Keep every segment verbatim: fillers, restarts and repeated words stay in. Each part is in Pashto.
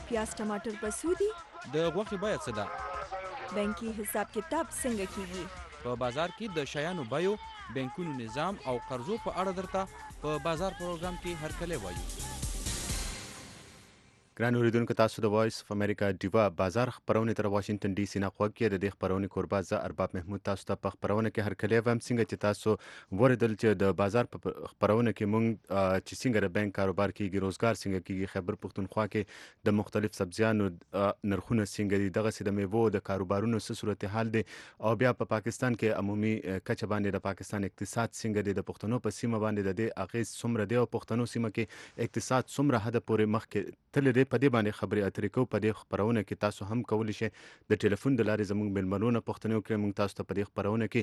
پیاز ټماټر په څو دي؟ د غوښې بیه څه ده؟ بانکي حساب کتاب څنګه کیږي؟ په بازار کې د شیانو بیو، بانکونو نظام او قرضو په اړه درته په بازار پروګرام کې هرکلی وایو. ګران اوریدونکو، تاسو د وایس اف امریکا ډیوا بازار خبرونه تر واشنگټن ډي سي نه خوښ کې د دې خبرونه کوربه زه ارباب محمود تاسو ته په خبرونه کې هرکلی وم. څنګه چې تاسو وریدل چې د بازار په خبرونه کې مونږ چې څنګه د بانک کاروبار کیږي، روزګار څنګه کیږي، خیبر پښتونخوا کې د مختلف سبزیانو نرخونه څنګه دي، دغه سي د میوو د کاروبارونو څه صورتحال دي، او بیا په پاکستان کې عمومي کچه باندې د پاکستان اقتصاد څنګه دی، د پښتنو په سیمه باندې د دې اغیز څومره دی، او پښتنو سیمه کې اقتصاد څومره حد پورې مخکې تللی دی. په دې باندې خبرې اترې کوو. په دې خبرونه کې تاسو هم کولی شئ د ټلیفون د لارې زموږ مېلمنو پوښتنې وکړئ. موږ تاسو ته په دې خبرونه کې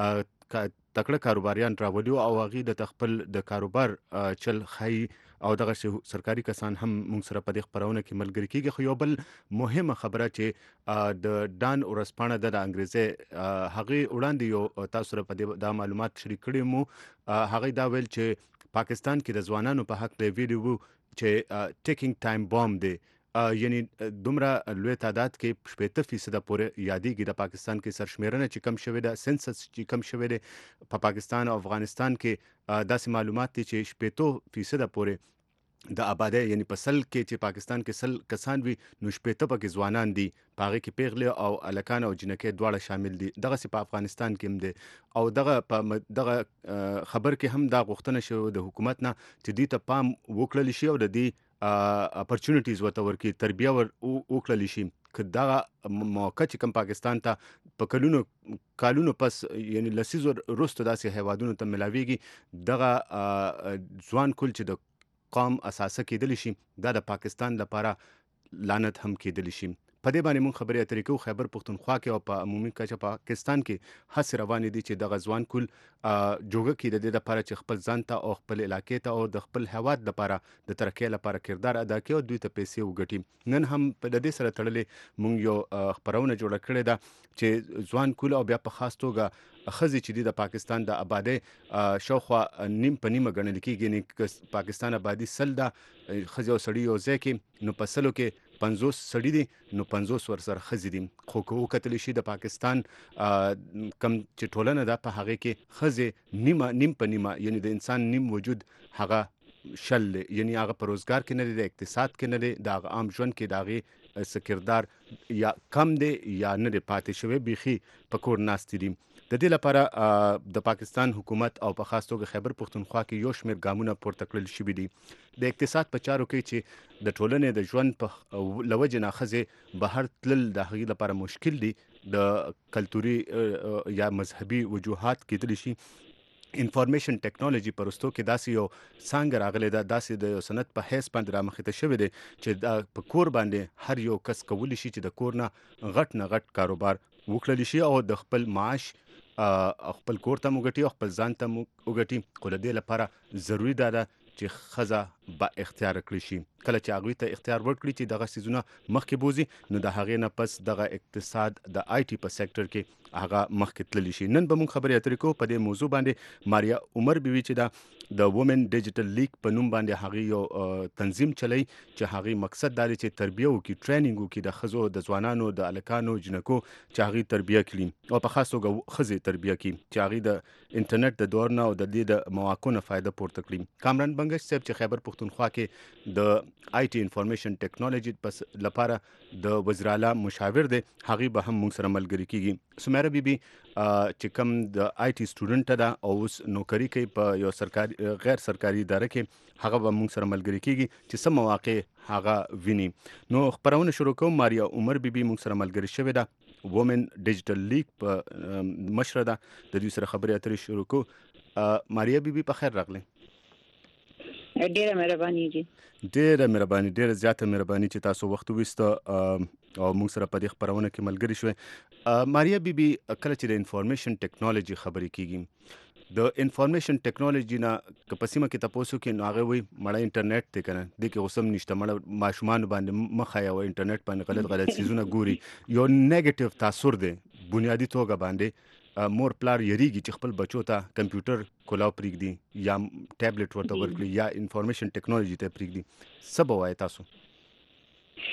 تکړه کاروباریان راولو او هغوی د خپل د کاروبار چل ښایي، او دغه سرکاري کسان هم موږ سره په دې خبرونه کې ملګري کیږي. خو یو بل مهمه خبره چې د ډان ورځپاڼه د انګریزي هغې وړاندې یو تاسو سره په دې دا معلومات شریک کړي مو. هغې دا ویل چې پاکستان کې د ځوانانو په حق د ویډیو چې ټیکینګ ټایم بام دی، یعنی دومره لوی تعداد کې شپېته فیصده پورې یادېږي د پاکستان کې سرشمیرنه چې کم شوې ده، سنسس چې کم شوې ده په پاکستان او افغانستان کې. داسې معلومات دي چې شپېته فیصده پورې د آبادی، یعنی په سل کې چې پاکستان کې سل کسان وي نو شپېته پکې ځوانان دي، په هغې کې پیغلې او هلکان او جنکۍ دواړه شامل دي. دغسې په افغانستان کې هم دی، او دغه په دغه خبر کې هم دا غوښتنه شوې د حکومت نه چې دوی ته پام وکړل شي او د دې اپرچونټیز ورته ورکړي، تربیه ور وکړل شي. که دغه موقع چې کوم پاکستان ته په کلونو کالونو پس، یعنی لسیزو وروسته داسې هیوادونو ته ملاویږي، دغه ځوان کل چې د قوم اساسه کېدلی شي، دا د پاکستان لپاره لعنت هم کېدلی شي. په دې باندې موږ خبرې اترې کوو. خیبر پښتونخوا کې او په عمومي کچه پاکستان کې هڅې روانې دي چې دغه ځوان کل جوګه کړي د دې لپاره چې خپل ځان ته او خپل علاقې ته او د خپل هیواد لپاره د ترقۍ لپاره کردار ادا کړي او دوی ته پیسې وګټي. نن هم په دې سره تړلې موږ یو خبرونه جوړه کړې ده چې ځوان کل او بیا په خاص توګه ښځې چې دي د پاکستان د آبادۍ شاوخوا نیم په نیمه ګڼل کېږي. یعنې پاکستان آبادي سل ده، ښځې او سړي یو ځای کې، نو په سلو کې پنځوس سړي دي نو پنځوس ورسره ښځې دي. خو که وکتلی شي د پاکستان کم چې ټولنه ده په هغې کې ښځې نیمه نیم په نیمه، یعنې د انسان نیم وجود هغه شل دی، یعنې هغه په روزګار کې نه دی، د اقتصاد کې نه دی، د هغه عام ژوند کې د هغې څه کردار یا کم دی یا نه دی پاتې شوی، بیخي په کور ناستې دي. د دې لپاره د پاکستان حکومت او په خاص توګه خیبر پښتونخوا کې یو شمېر ګامونه پورته کړل شوي دي. د اقتصاد په چارو کې چې د ټولنې د ژوند په له وجې نه ښځې بهر تلل د هغې لپاره مشکل دي، د کلتوري یا مذهبي وجوهات کېدلی شي. انفارمیشن ټیکنالوژي په رستو کې داسې یو څانګه راغلی ده، داسې د یو صنعت په حیث باندې رامخې ته شوی دی چې دا په کور باندې هر یو کس کولی شي چې د کور نه غټ نه غټ کاروبار وکړلی شي او د خپل معاش خپل کور ته وګټي او خپل ځان ته وګټي. خو د دې لپاره ضروري ده چې ښځه با اختیار کړی شي. کله چې هغوی ته اختیار ورکړي چې دغه څیزونه مخکې بوځي، نو د هغې نه پس دغه اقتصاد د آی ټي په سیکټر کې هغه مخکې تللی شي. نن به موږ خبرې اترې کوو په دې موضوع باندې. ماریا عمر بیوي چې دا د وومن ډیجیټل لیګ په نوم باندې هغې یو تنظیم چلی چې هغې مقصد دا دی چې تربیه وکړي، ټریننګ وکړي د ښځو، د ځوانانو، د هلکانو، جنکو چې هغې تربیه کړي او په خاص توګه ښځې تربیه کړي چې هغې د انټرنیټ د دور نه او د دې د مواقعو نه فایده پورته کړي. کامران بنګش صاحب چې خیبر پښتونخوا کې د آی ټي انفارمیشن ټیکنالوژي لپاره د وزیر اعلی مشاور دی، هغې به هم موږ سره ملګري کیږي. سمیره بیبي چې کوم د آی ټي سټوډنټ ده او اوس نوکري کوي په یو سرکاري غیر سرکاري اداره کې، هغه به موږ سره ملګري کیږي چې څه مواقع هغه ویني. نو خبرونه شروع کوم. ماریا عمر بیبي موږ سره ملګري شوې ده، وومن ډیجیټل لیګ په مشره ده، د دوی سره خبرې اترې شروع کوو. ماریا بیبي په خیر راغلی. ډیره مهرباني دي. ډیره مهرباني، ډیره زیاته مهرباني چې تاسو وخت وویسته او موږ سره په دې خبرونه کې ملګري شوې. ماریا بیبي، کله چې د انفارمیشن ټیکنالوژي خبرې کیږي، د انفارمیشن ټیکنالوژي نه که په سیمه کې تاسو کې نو هغه وي مړه انټرنیټ دی کنه، د کې اوسم نشته، مړه ماشومان باندې مخه یا انټرنیټ باندې غلط غلط چیزونه ګوري، یو نیگیټیو تاثر دی بنیادی توګه باندې. مور پلار یریږي چې خپل بچو ته کمپیوټر کولاو پرېږدي یا ټابلیټ ورته ورکړي یا انفارمیشن ټیکنالوژي ته پرېږدي. څه به وایي تاسو؟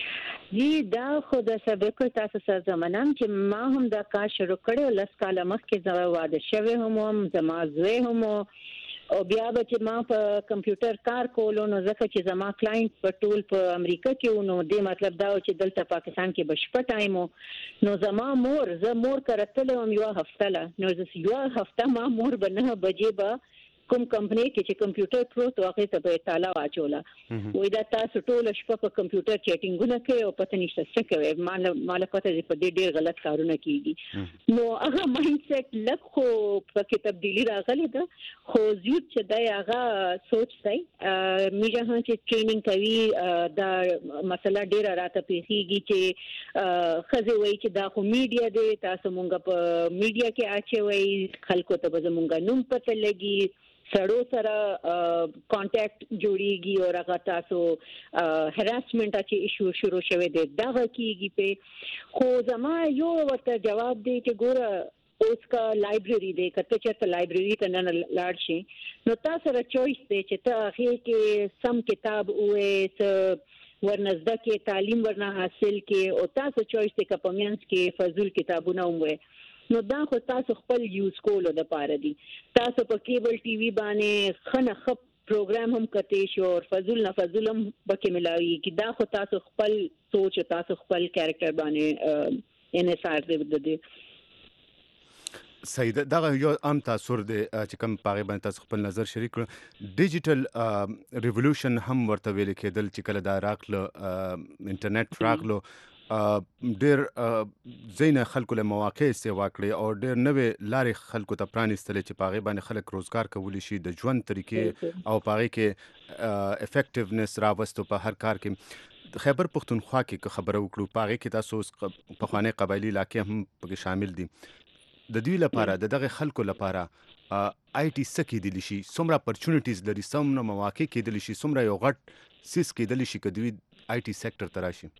جی دا خو د سبق تاسو سره زمانم چې ما هم دا کار شروع کړو لس کاله مخکې زما واده شوی هم زما زوی هم او بیا به چې ما په کمپیوټر کار کولو نو ځکه چې زما کلاینټ په ټول په امریکا کې نو دې مطلب دا چې دلته پاکستان کې بشپړ ټایم نو زما مور زه مور کرتل هم یو هفته لا نو زه یو هفته ما مور بنه بجې به کوم کمپنی کې چې کمپیوټر پروت واقع ته په اطلاع واچولا وې دا تاسو ټول شپه په کمپیوټر چیټینګونه کوي او پته نشته څه کوي مال مال پته دې په دې ډېر غلط کارونه کیږي نو هغه مایند سیټ لک خو په تبدیلی راغلی ده خو زیات چې دا هغه سوچ دی میجه هم چې ټریننګ کوي دا مسله ډېر راته پیخیږي چې خزه وایي چې دا خو میډیا دی تاسو مونږ په میډیا کې اچوي خلکو ته به مونږ نوم پته لګي سړو سره کانټیکټ جوړیږي او هغه تاسو هراسمنت چې ایشو شروع شوه دی دا کیږي په خو زما یو ورته جواب دی چې ګوره اوس کا لایبرری دی کته چې لایبرری ته نه لاړ شي نو تاسو سره چويس دی چې ته هغه کې سم کتاب وې ورنزده کې تعلیم ورنه حاصل کې او تاسو چويس دی کپمنس کې فضول کتابونه وې نو دا خو تاسو خپل یوز کولو د پاره دي تاسو په کیبل ټي وي باندې خنه خپ پروګرام هم کته شو او فضول نه فضول هم بکه ملاوي کی دا خو تاسو خپل سوچ تاسو خپل کریکټر باندې انحصار دی د صحیح دا یو عام تاثر دی چې کوم پاغه باندې تاسو خپل نظر شریک کړو ډیجیټل ریولوشن هم ورته ویل کېدل چې کله دا راغله انټرنیټ راغله ډېر زینه خلکو له مواقع استوا کړې او ډېر نوې لارې خلکو ته پرانیستلې چې پاغه باندې خلک روزګار کولی شي د ژوند طریقې او پاغه کې افیکټیونس راوستو په هر کار کې خیبر پختونخوا کې خبره وکړو پاغه کې تاسو په خوانه قبایلی علاقې هم پکې شامل دي د دوی لپاره د دغه خلکو لپاره آی ټي سکی دي شي څومره اپورچونټیز لري څومره مواقع کې دي شي څومره یو غټ سیس کې دي شي کدوی آی ټي سېکټر تراشي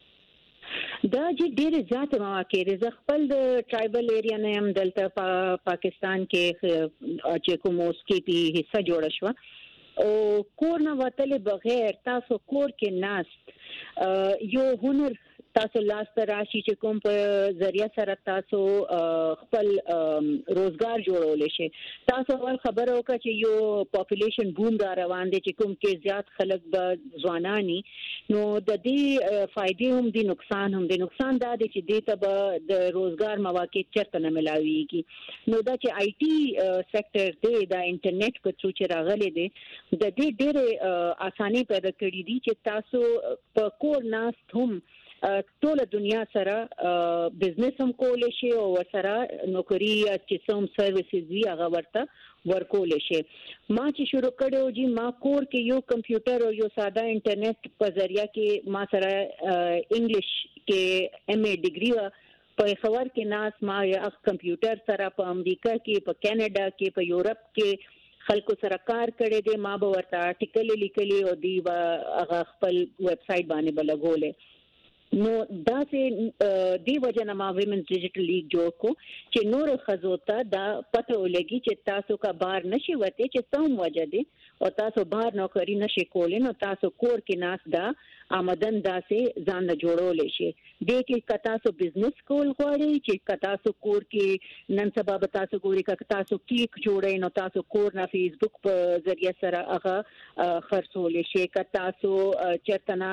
دا چې ډېر زیات مواقع دي زه خپل د ټرایبل ایریا نه هم دلته پا پاکستان کې چې کوم اوس کې پی حصہ جوړ شو او کور نه وتل بغیر تاسو کور کې ناست یو هنر تاسو لاس ته راشي چې کوم په ذریعہ سره تاسو خپل روزګار جوړول شي تاسو ول خبره وکړه چې یو پاپولیشن بوم را روان دي چې کوم کې زیات خلک به ځوانانی نو د دې فائدې هم دي نقصان هم دي نقصان دا دي چې دې ته به د روزګار مواقع چرته نه ملاويږي نو دا چې آی ټي سېکټر دی دا انټرنیټ په څو چې راغلي دي د دې ډېر اساني پیدا کړې دي چې تاسو په کور ناست هم ټول دنیا سره بزنس هم کولای شي او سره نوکری چې څوم سرویسز وی هغه ورته ورکول شي ما چې شروع کړو جی ما کور کې یو کمپیوټر او یو ساده انټرنیټ په ذریعہ کې ما سره انګلیش کې ایم ای ډیګري په خبر کې ناس ما یو کمپیوټر سره په امریکا کې په کینیډا کې په یورپ کې خلکو سره کار کړی دی ما به ورته آرټیکل لیکلی او دی هغه خپل ویب سټ باندې بلګولې نو دا چې دی وجنه ما ویمن ډیجیټل لیګ جوړ کو چې نور خزوته دا پته ولګي چې تاسو کا بار نشي وته چې څوم وجه دي او تاسو بار نوکری نشي کولای نو تاسو کور کې ناس دا آمدن داسې ځان جوړول شي د کې کتا سو بزنس کول غواړي چې کتا سو کور کې نن سبا به تاسو ګوري کتا تاسو کیک جوړي نو تاسو کور نه فیسبوک په ذریعہ سره هغه خرڅول شي کتا سو چرتنا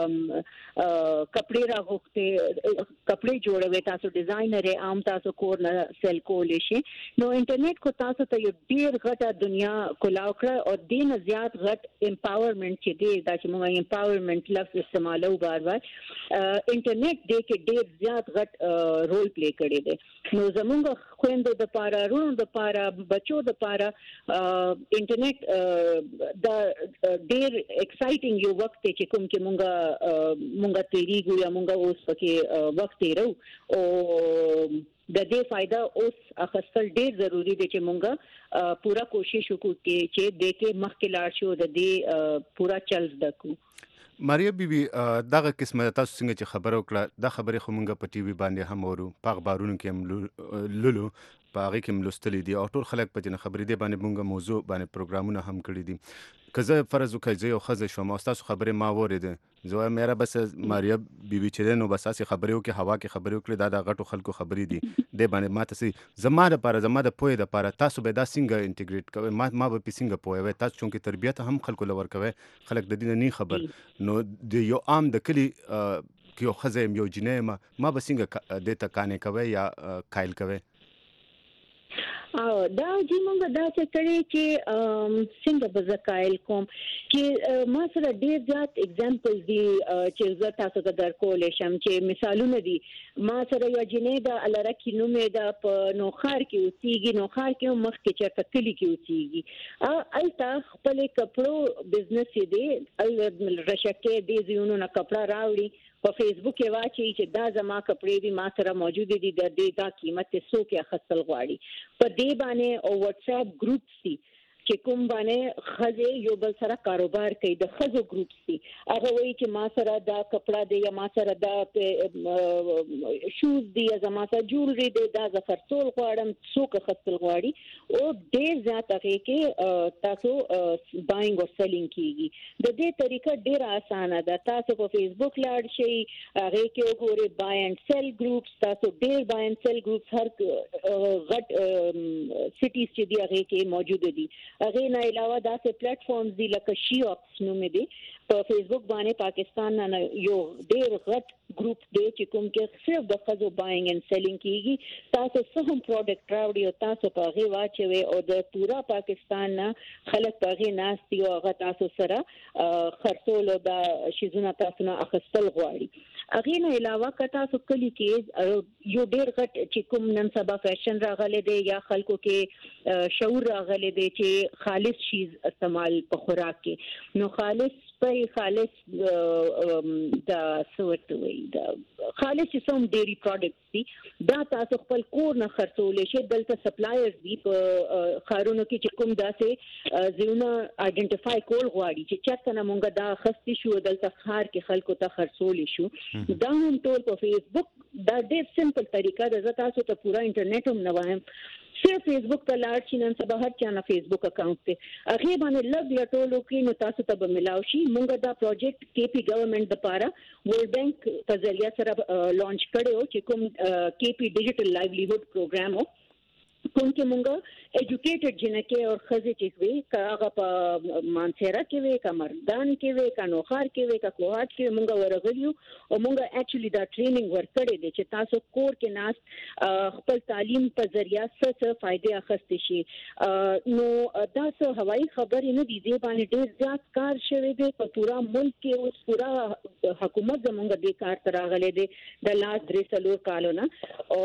کپڑے راغوخته کپڑے جوړوي تاسو ډیزاینر عام تاسو کور نه سیل کول شي نو انټرنیټ کو تاسو ته یو ډیر غټه دنیا کولاو کړ او دین زیات غټ امپاورمنت چې دی دا چې موږ امپاورمنت لفظ استعمالو بار بار انټرنیټ دې کې ډیر زیات غټ رول پلی کړی دی نو زموږ خويندو د پاره رونو د پاره بچو د پاره انټرنیټ دا ډیر ایکسایټینګ یو وخت چې کوم کې مونږه مونږه تیریږو یا مونږه اوس پکې وخت تیرو او د دې فائدہ اوس اخستل ډیر ضروری دی چې مونږه پورا کوشش وکړو چې د کې مخکې لاړ شو د دې پورا چل زدکو ماریا بیبي دغه قسمه تاسو څنګه چې خبر وکړه دا خبره خو مونږه په ټي وي باندې هم ورو په اخبارونو کې هم لولو په هغه کې ملوستلې دي او ټول خلک په دې خبرې دي باندې مونږه موضوع باندې پروګرامونه هم کړی دي که زه فرض وکړم زه یو ښځه شوم او ستاسو خبرې ما واورېدې زه وایم یاره بس ماریا بیبي چې دی نو بس هسې خبرې وکړې هوا کې خبرې وکړې دا د غټو خلکو خبرې دي دې باندې ما ته څه زما دپاره زما د پوهې دپاره تاسو به دا څنګه انټیګریټ کوئ ما ما به پرې څنګه پوهوئ تاسو چونکې تربیت هم خلکو له ورکوئ خلک د دې نه نه خبر نو د یو عام د کلي که یو ښځه یم یو جینۍ یم ما به څنګه دې ته قانع کوئ یا قایل کوئ او دا چې موږ دا څه کړی چې څنګه به زه قایل کوم چې ما سره ډېر زیات اگزامپل دي چې زه تاسو ته درکولی شم چې مثالونه دي ما سره یوه جینۍ ده الرکي نوم یې ده په نوښار کې اوسېږي نوښار کې هم مخکې چېرته کلي کې اوسېږي هلته خپلې کپړو بزنس یې دی رشکې دې ځایونو نه کپړه راوړي په فیسبوک کې واچي چې دا زما کپړې دي ما سره موجود دي د دې دا قیمت څو کې اخیستل غواړي په دې باندې او واتس اپ ګروپس دي چې کوم باندې ښځې یو بل سره کاروبار کوي د ښځو ګروپس دي هغه وایي چې ما سره دا کپړه دی یا ما سره دا شوز دی یا زما سره جولري دی دا زه خرڅول غواړم څوک اخیستل غواړي او ډېر زیات هغې کې تاسو باینګ او سیلینګ کېږي د دې طریقه ډېره اسانه ده تاسو په فیسبوک لاړ شئ هغې کې وګورئ بای اینډ سیل ګروپس تاسو ډېر بای اینډ سیل ګروپس هر غټ سټیز چې دي هغې کې موجوده دي هغه نه علاوه داسې پلیټ فارمز دي لکه شي اپس نوم دي په فیسبوک باندې پاکستان نه یو ډېر غټ ګروپ دی چې کوم کې صرف د ښځو باینګ اینډ سیلینګ کیږي تاسو څه هم پروډکټ راوړي او تاسو په هغې واچوئ او د پورا پاکستان نه خلک په هغې ناست دي او هغه تاسو سره خرڅول او دا شیزونه تاسو نه اخیستل غواړي هغې نه علاوه که تاسو کلي کې یو ډېر غټ چې کوم نن سبا فیشن راغلی دی یا خلکو کې شعور راغلی دی چې خالص شیز استعمال په خوراک کې نو خالص په خالص د سورت وي د خالص چې سم ډيري پروډکټس دي دا تاسو خپل کور نه خرڅولې شي دلته سپلایرز دي په خارونو کې چې کوم داسې زیونه آئیډنټیفای کول غواړي چې چېرته نه مونږ دا خستې شو دلته خار کې خلکو ته خرڅولې شو دا هم ټول په فیسبوک دا ډېر سمپل طریقه ده زه تاسو ته پورا انټرنیټ هم نه وایم صرف فیسبوک ته لاړ شي نن سبا هر چا نه فیسبوک اکاونټ دی هغې باندې لږ لټول وکړي نو تاسو ته به ملاو شي مونږ دا پروجیکټ کې پی ګورنمنټ دپاره ورلډ بینک په ذریعه سره لانچ کړی و چې کوم کې پی ډیجیټل لایولیهوډ پروګرام و کوم کې مونږ ایجوکیټډ جنکې او ښځې چې وي که هغه په مانسیره کې وي که مردان کې وي که نوښار کې وي که کوهاټ کې مونږ ورغلي یو او مونږ اکچولي دا ټریننګ ورکړی دی چې تاسو کور کې ناست خپل تعلیم په ذریعه څه څه فایدې اخیستی شي نو دا څه هوایي خبرې نه دي دې باندې ډېر زیات کار شوی دی په پورا ملک کې اوس پورا حکومت زمونږ دې کار ته راغلی دی د لاس درې څلور کالو نه او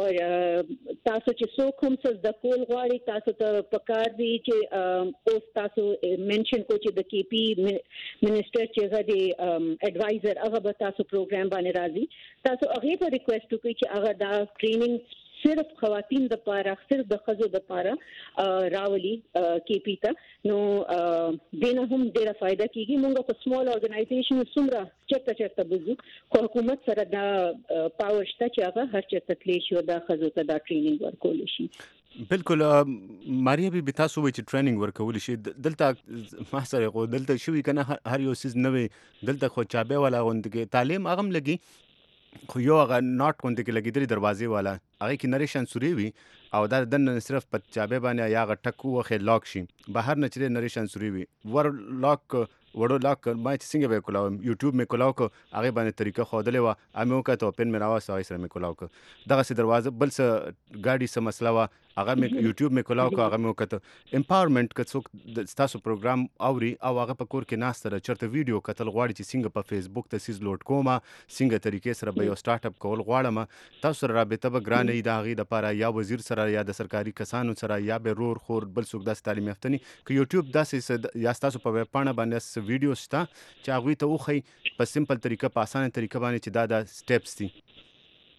تاسو چې څوک هم څه زده کول غواړي تاسو ته پکار دی چې اوس تاسو منشن کو چې د کې پی منسټر چې هغه دی اډوایزر هغه به تاسو پروګرام باندې راځي تاسو هغې ته ریکویسټ وکړئ چې هغه دا ټریننګ صرف خواتین د پاره صرف د ښځو د پاره راولي کې پی ته نو دینه هم ډیره فائدہ کیږي موږ په سمال ارګنایزیشن څومره چرته چرته بزو خو حکومت سره دا پاور شته چې هغه هر چرته تلی شي دا ښځو ته دا ټریننګ ورکول شي بالکل ماریا بي تاسو وایي چې ټریننګ ورکول شي دلته ما سره غو دلته شوی کنه هر یو سیز نوې دلته خو چابه والا غوند کې تعلیم اغم لګي خو یو هغه ناٹ غوند کې لګیدلې دروازې والا هغه کې نریشن سوري وي او دا دن صرف په چابه باندې یا غ ټکو وخه لاک شي بهر نه چره نریشن سوري وي ور لاک وړو لاک ما چې څنګه به کولاو یوټیوب می کولاو کو هغه باندې طریقه خودلې و امو کا ته پن می راوسه هغه سره می کولاو کو دغه سي دروازه بل څه ګاډي سم مسله وا هغه می یوټیوب می کولاو کو هغه مو کته امپاورمنت که څوک تاسو پروګرام اوري او هغه په کور کې ناس سره چرته ویډیو کتل غواړي چې څنګه په فیسبوک ته سیز لوډ کومه څنګه طریقې سره به یو سٹارټ اپ کول غواړم تاسو سره رابطه به ګرانې دا غي د پاره یا وزیر سره یا د سرکاري کسانو سره یا به رور خور بل څوک داس تعلیم یافتنی که یوټیوب داسې یا تاسو په ویب پاڼه باندې ویډیو شته چې هغه ته وخی په سمپل طریقه په اسانه طریقه باندې چې دا د سټیپس دي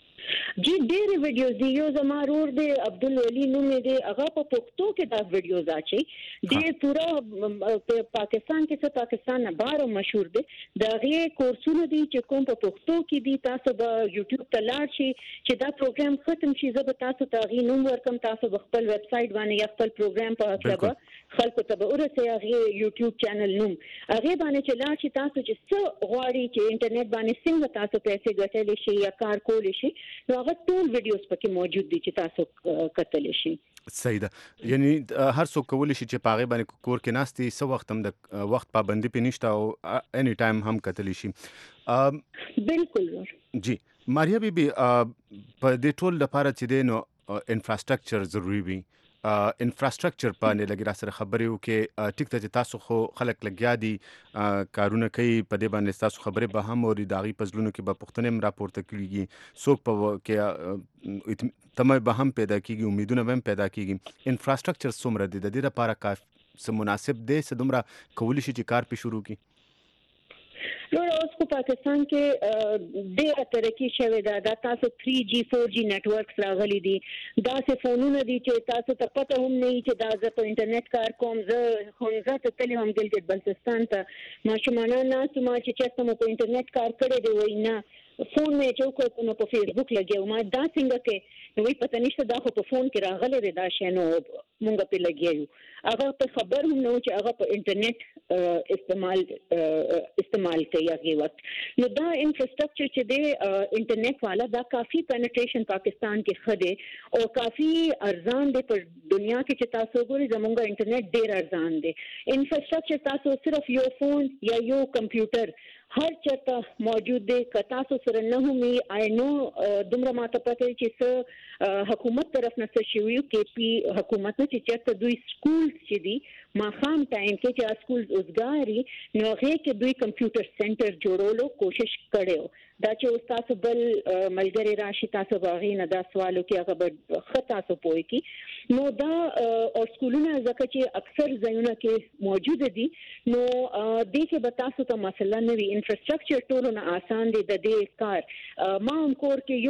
جی ډېر ویډیوز دی. یو زما رور دی عبدالولي نوم دی, هغه په پښتو کې دا ویډیوز اچي ډېر پورا پاکستان کې څه پاکستان نه بهر مشهور دی. دا غي کورسونه دي چې کوم په پښتو کې دي, تاسو به یوټیوب ته لاړ شئ چې دا پروګرام ختم شي زه به تاسو ته غي نوم ورکم, تاسو به خپل ویب سټ باندې یا خپل پروګرام په حساب خلکو ته به ورسې هغه یوټیوب چینل نوم هغه باندې چې لاړ شي تاسو چې څه غواړي چې انټرنیټ باندې څنګه تاسو پیسې ګټلی شي یا کار کولی شي, نو هغه ټول ویډیوز پکې موجود دي چې تاسو کتلی شي. صحیح ده. یعنی هر څوک کولی شي چې په هغې باندې کور کې ناست وي, څه وخت هم د وخت پابندي پې نشته او اني ټایم هم کتلی شي. بالکل. جی ماریا بیبي, په دې ټول لپاره چې دی نو انفراسټرکچر ضروري وي. انفراسټرکچر باندې لګي را سره خبرې وکړي. ټیک ته چې تاسو خو خلک لګیا دي کارونه کوي, په دې باندې تاسو خبرې به هم اوري, د هغې په زړونو کې به پوښتنې هم راپورته کېږي, څوک په کې تمه به هم پیدا کېږي, امیدونه به هم پیدا کېږي. انفراسټرکچر څومره دی د دې لپاره کار څه مناسب دی څه دومره کولی شي چې کار پې شروع کړي؟ نو اوس په پاکستان کې ډېره ترقي شوې ده. دا تاسو تھری جی فور جی نیټورکس راغلي دي, داسې فونونه دي چې تاسو ته پته هم نه وي چې دا زه په انټرنیټ کار کوم. زه ښوونځي ته تللی وم ګلګت بلتستان ته, ماشومانان ناست ما چې چېرته مو په انټرنیټ کار کړی دی, وایي نه فون مې چې وکړ نو په فیسبوک لګیا وم. دا څنګه کې نو وایي پته نشته دا خو په فون کې راغلی دی دا شی, نو مونږ پې لګیا یو. هغه په خبر هم نه و چې هغه په انټرنیټ استعمال استعمال کوي هغې وخت. نو دا انفراسټرکچر چې دی انټرنیټ والا دا کافي پینټریشن پاکستان کې ښه دی او کافي ارزان دی. په دنیا کې چې تاسو وګورئ زمونږ انټرنیټ ډېر ارزان دی. انفراسټرکچر تاسو صرف یو فون یا یو کمپیوټر هر چرته موجود دی. که تاسو سره نه هم وي آی نو دومره ماته پته چې څه حکومت طرف نه څه شوي, کې پی حکومت نه چې چېرته دوی سکولز چې دي ماښام ټایم کې چې سکولز اوسګاري نو هغې کې دوی کمپیوټر سنټر جوړولو کوشش کړی. دا چې اوس تاسو بل ملګری راشي تاسو به هغې نه دا سوال وکړي, هغه به ښه تاسو پوه کړي. نو دا او سکولونه ځکه چې اکثر ځایونه کې موجوده دي نو دې کې به تاسو ته مسله نه وي. انفراسټرکچر ټولو نه آسان دی د دې کار. ما هم کور کې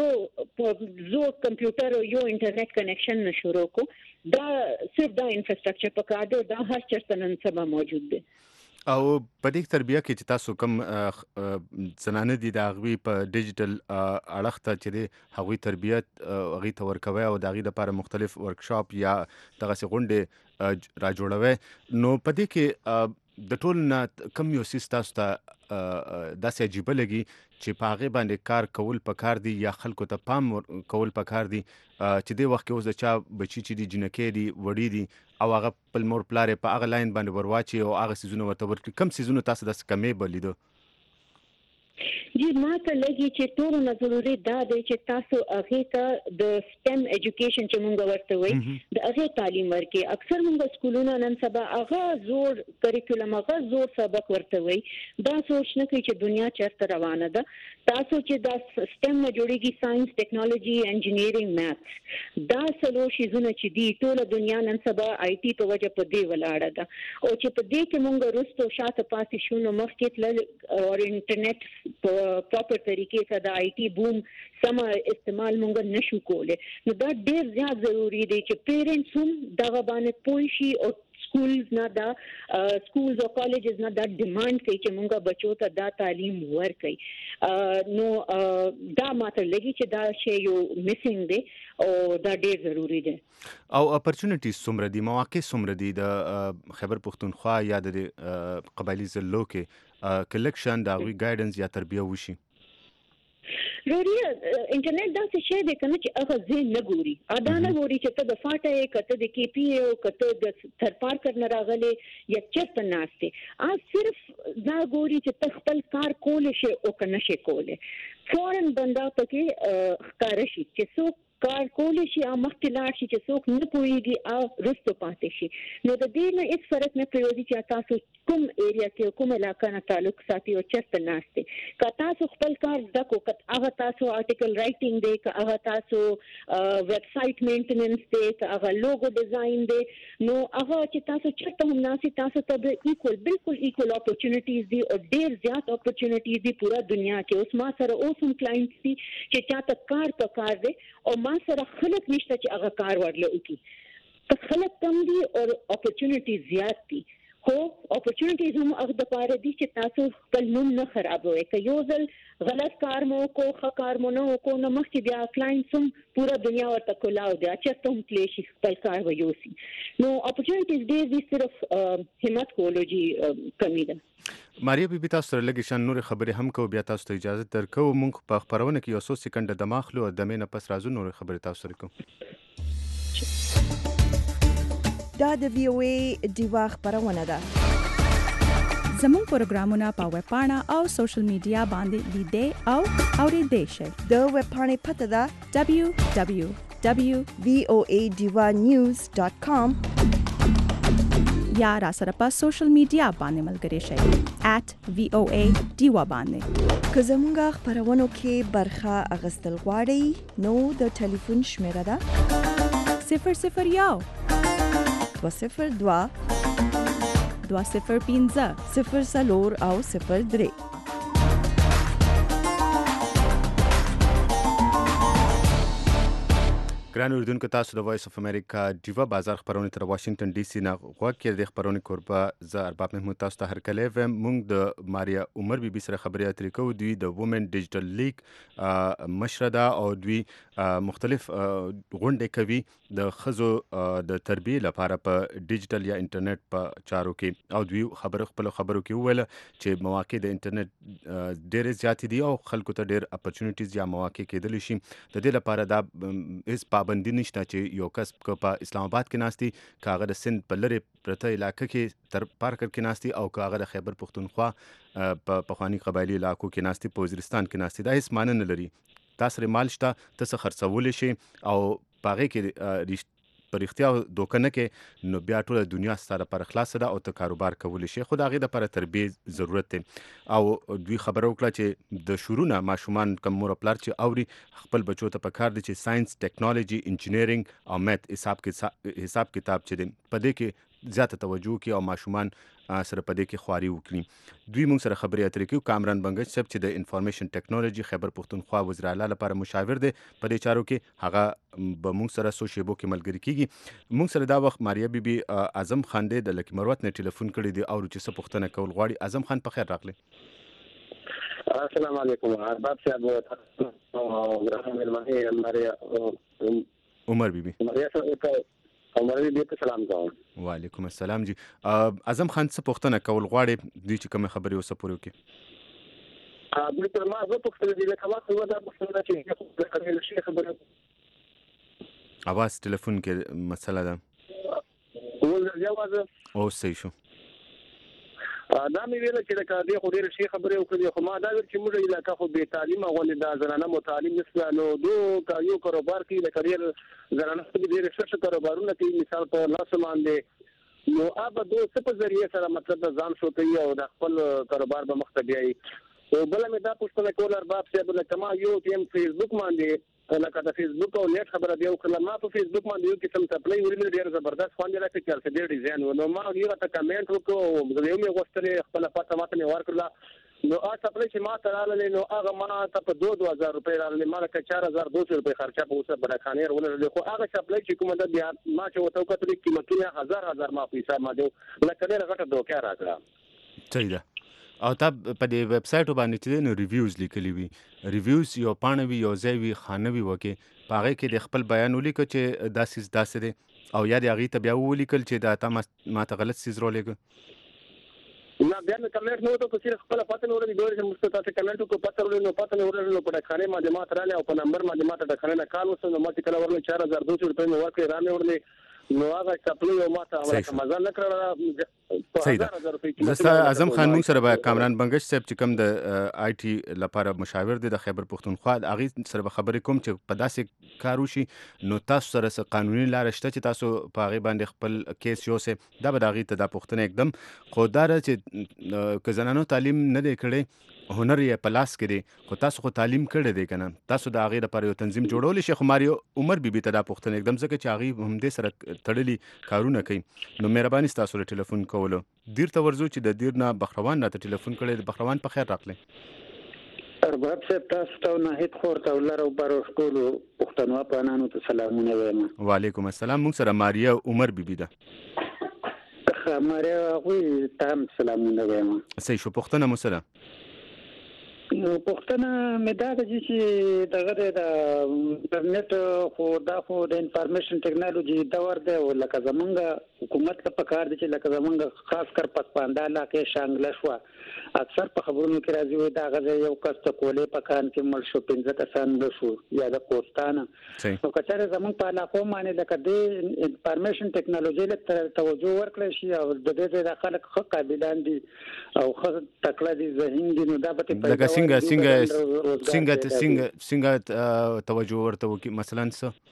یو زوړ کمپیوټر او یو انټرنیټ کنیکشن نه شروع کو. دا صرف دا انفراسټرکچر په کار دی, دا هر چېرته نن سبا موجود دی. او په دې تربیه کې چې تاسو کوم زنانه دي د هغوی په ډیجیټل اړخ ته چې دی هغوی تربیت هغوی ته ورکوئ او د هغوی دپاره مختلف ورکشاپ یا دغسې غونډې را جوړوئ, نو په دې کې د ټول نه کم یو څیز تاسو ته داسې عجیبه لګي چې په هغې باندې کار کول پکار دي یا خلکو ته پام کول پکار دي چې دې وخت کې اوس د چا بچي چې دي جنکۍ دي وړي دي او هغه خپل مور پلار یې په هغه لاین باندې ور واچوي او هغه څیزونه ورته ورکړي, کوم څیزونه تاسو داسې کمې به لیدو؟ جی ما ته لګي چې ټولو نه ضروري دا دی چې تاسو هغې ته د سټیم ایجوکیشن چې مونږ ورته وایي د هغې تعلیم ورکړي. اکثر مونږ سکولونه نن سبا هغه زوړ کریکولم هغه زوړ سبق ورته وایي, دا سوچ نه کوي چې دنیا چېرته روانه ده. تاسو چې دا سټیم نه جوړېږي ساينس ټیکنالوژي انجینیرینګ میتھس, دا څلور شیزونه چې دي ټوله دنیا نن سبا آی ټي په وجه په دې ولاړه ده او چې په دې کې مونږ وروسته شاته پاتې شو نو مخکې تلل او انټرنیټ په پراپر طریقې سره د آی ټي بوم سم استعمال مونږ نشو کولی. نو دا ډېر زیات ضروري دی چې پیرنټس هم دغه باندې پوه شي او سکولز نه دا سکولز او کالجز نه دا ډیمانډ کوي چې مونږ بچو ته دا تعلیم ورکړي. نو دا ماته لګي چې دا شی یو میسنګ دی او دا ډېر ضروري دی. او اپرچونټیز څومره دي, مواقع څومره دي د خیبر پښتونخوا یا د قبایلي ضلعو کې کلیکشن د هغوی ګایډنس یا تربیه وشي؟ ضروري انټرنیټ داسې شی دی که نه چې هغه ذهن نه ګوري, ادا نه ګوري چې ته د فاټه یې که ته د کې پي یې او که ته د تھر پارکر نه راغلی یا چېرته ناست یې, هغه صرف دا ګوري چې ته خپل کار کولی شي او که نه شي کولی. فوراً بنده پکې ښکاره شي چې څوک کار کول شي او مخکې لاړ شي چې څوک نه پوهیږي او رستو پاتې شي. نو د دې نه هیڅ فرق نه پریږدي چې تاسو کوم ایریا کې کوم علاقې نه تعلق ساتي او چرته ناشته. که تاسو خپل کار دکو که هغه تاسو آرټیکل رائټینګ دی، که هغه تاسو ویب سایټ مینټیننس دی، که هغه لوګو ډیزاین دی، نو هغه چې تاسو چرته هم ناسي تاسو ته ایکوال بالکل ایکوال اپورچونټیز دي او ډیر زیات اپورچونټیز دي پورا دنیا کې. اوس ما سره اوس هم کلاینټس دي چې چاته کار په کار دی او ما سره خلک نشته چې هغه کار ورله وکړي. که خلک کم دي او اپورچونټیز زیات دي، خو اپورچونټیز هم هغه د پاره دي چې تاسو خپل نوم نه خرابوي. که یو ځل غلط کار مو کو ښه کار مو نه وکړو نو مخکې بیا کلاینټس هم پورا دنیا ورته کولاو دي چېرته هم تللی شي خپل کار ویوسي. نو اپورچونټیز ډېر دي، صرف همت کولو جي کمی ده. ماریا بیبي تاسو سره لږ شان نور خبرې هم کوو، بیا تاسو ته اجازه درکو مونږ په خبرونه کې یو څو سکند د ماخلو او د مینه پس راځو نور خبرې تاسو سره کوو. دا د وی او ای ډیوا خبرونه ده. زموږ پروګرامونه په ویب پاڼه او سوشل میډیا باندې لیدئ او اورېدئ شئ. د ویب پاڼې پته ده دبليو دبليو دبليو وی او ای ډیوا نیوز ډاټ کام یا را سره په سوشل میډیا باندې ملګری شئ ایٹ وی او ای ډیوا باندې. که زموږ خبرونو کې برخه اخیستل غواړئ نو د ټلیفون شمیره ده صفر صفر یو دوه صفر دوه دوه صفر پنځه صفر څلور او صفر درې. ګران اوریدونکو، تاسو د وایس اف امریکا ډیوا بازار خبرونه تر واشنگټن ډي سي نه غوږ کې د خبرونه کوربه زه ارباب محمود تاسو ته هرکلی ویم. موږ د ماریا عمر بیبي سره خبرې اترې کوو. دوی د وومن ډیجیټل لیګ مشره ده او دوی مختلف غونډې کوي د ښځو د تربیې لپاره په ډیجیټل یا انټرنیټ په چارو کې. او دوی خبرو خپلو خبرو کې وویله چې مواقع د انټرنیټ ډېرې زیاتې دي او خلکو ته ډېر اپورچونټیز یا مواقع کېدلی شي. د دې لپاره دا هیڅ پابندي نشته چې یو کس په اسلام آباد کې ناستي، که هغه د سند په لرې پرته علاقه کې تر پارکر کې ناستي او که هغه د خیبر پښتونخوا په پخواني قبایلي علاقو کې ناستي، په وزیرستان کې ناستي. دا هیڅ معنی نه لري. تا سره مال شته، ته څه خرڅولی شي او په هغې کې په رښتیا دوکه نه کې نو بیا ټوله دنیا ستا لپاره خلاصه ده او ته کاروبار کولی شي. خو د هغې دپاره تربیې ضرورت دی. او دوی خبره وکړه چې د شروع نه ماشومان کم مور او پلار چې اوري خپل بچو ته پکار دي چې ساينس، ټیکنالوژي، انجینیرینګ او میت حساب کې حساب کتاب چې دی په دې کې زیاته توجه وکړي او ماشومان سره په دې کې خواري وکړي. دوی موږ سره خبرې اترې کوي. کامران بنګج صاحب چې د انفارمیشن ټیکنالوژي خیبر پښتونخوا وزیر اعلی لپاره مشاور دی په دې چارو کې، هغه به موږ سره څو شیبو کې ملګري کیږي. موږ سره دا وخت ماریا بیبي اعظم خان دی د لکي مروت نه ټلیفون کړی دی او چې څه پوښتنه کول غواړي. اعظم خان په خیر راغلی. السلام علیکم ارباب صاحب او ګران مېلمانه ماریا عمر بیبي. ماریا صاحب عمر بیبي ته سلام کوم. وعلیکم السلام جی. اعظم خان څه پوښتنه کول غواړي دوی چې کومه خبرې اوسه پوره وکړي؟ ا دوی تر ما زه پوښتنه دي لکه ما څه ودا پوښتنه چې خبرې شي خبره اواز ټلیفون کې مسله ده. ول جواز او صحیح شو. دا مې ویل چې لکه دې خو ډېر شي خبرې وکړي، خو ما دا ویل چې موږ علاقه خو بې تعلیمه غونې دا زنانه متعلم نشته. نو دو که یو کاروبار کوي لکه ډېر زنانه ډېر ښه کاروبارونه کوي، مثال په لاس باندې، نو هغه دو څه په ذریعه سره مطلب د ځان شو کوي او د خپل کاروبار به مخ ته بیایي. او بله مې دا پوښتنه کوله ارباب صاحب لکه ما یو ټیم فیسبوک باندې لکه د فیسبوک او نیټ خبره دی وکړه. ما په فیسبوک باندې یو قسم تپلې ورلې ډېر زبردست خوند راکړ چې څه ډېر ډیزاین و. نو ما یو ته کمنټ وکړو، زه یو مې غوښتلې خپل پته ماته مې ورکړله. نو هغه تپلې چې ما ته راغلې نو هغه ما ته په دوه دوه هزار روپۍ راغلې، ما لکه چار هزار دو سو روپۍ خرچه په اوسه بډاخانې ورولې. خو هغه تپلې چې کومه ده بیا ما چې وته وکړلې قیمتونه هزار هزار ما پیسې ما دیو لکه ډېر غټه دوکه راغله. صحیح ده. او تا په دې ویب سایټ باندې چې نو ریویوز لیکلي وي، ریویوز یو پاڼه وي یو ځای وي خانه وي وکې په هغې کې د خپل بیان ولیکه چې دا سیز داسې دی او یا د هغې ته بیا ولیکل چې دا تا ما ته غلط سیز راولېږه. نه بیا مې کمنټ نه وته چې خپل پته نه ورې دوی چې مستو تاسو کمنټ کو پته ورې نو پته نه ورې نو په ډکانې باندې ما تراله او په نمبر باندې ما ته ډکانې نه کال وسو نو ما چې کله ورل چار هزار دو سو روپۍ مې ورکړې را مې ورلې نو هغه چپلو یو ماته هغه مزه نه کړل صحیح ده. زستا اعظم خان موږ سره به کامران بنگش صاحب چې کوم د آی ټي لپاره مشاور دی د خیبر پښتونخوا اغه سره به خبرې کوم چې په داسې کار وشي نو تاسو سره څه قانوني لار شته چې تاسو په هغه باندې خپل کیس یوسه دا به د هغې ته دا پوښتنه एकदम خو دا چې که زنانو تعلیم نه دی کړی هنر یې په لاس کې دی خو تاسو خو تعلیم کړی دی که نه تاسو د هغې لپاره یو تنظیم جوړولی شي. خو ماریو عمر بیبي ته دا پوښتنه एकदम ځکه چې هغې همدې سره تړلي کارونه کوي نو مهرباني ستاسو له ټلیفون کولو دیر ته ورځو چې د دیر نه بخروان راته ټلیفون کړی د بخروان په خیر راغلی. ارباب صاحب تاسو ته ناهید خور ته ولر او بر ټولو پښتنو پانانو ته سلامونه وایم. وعلیکم السلام. موږ سره ماریا عمر بیبي ده. ماریا هغوی ته هم سلامونه وایم. صحیح شو. پښتنه مو سره نو پښتنه مې دا ده چې دغه د انټرنیټ خو دا خو د انفارمیشن ټیکنالوژي دور دی او لکه زمونږ حکومت ته پکار دي چې لکه زمونږ خاص کر پسپاندا علاقې شانګله شوه اکثر په خبرونو کې راځي وي دا غزه یو کس ته کولې پکان کې مل شو پنځه کسان به شو یا د کوستانه نو کچاره زمونږ په علاقو باندې لکه د انفارمیشن ټیکنالوژي له توجه ورکړل شي او د دې د خلک خو قابلان دي او خو تکړه دي ذهین دي نو دا به څنګه څنګه څنګه څنګه څنګه توجه ورته وکي مثلا څه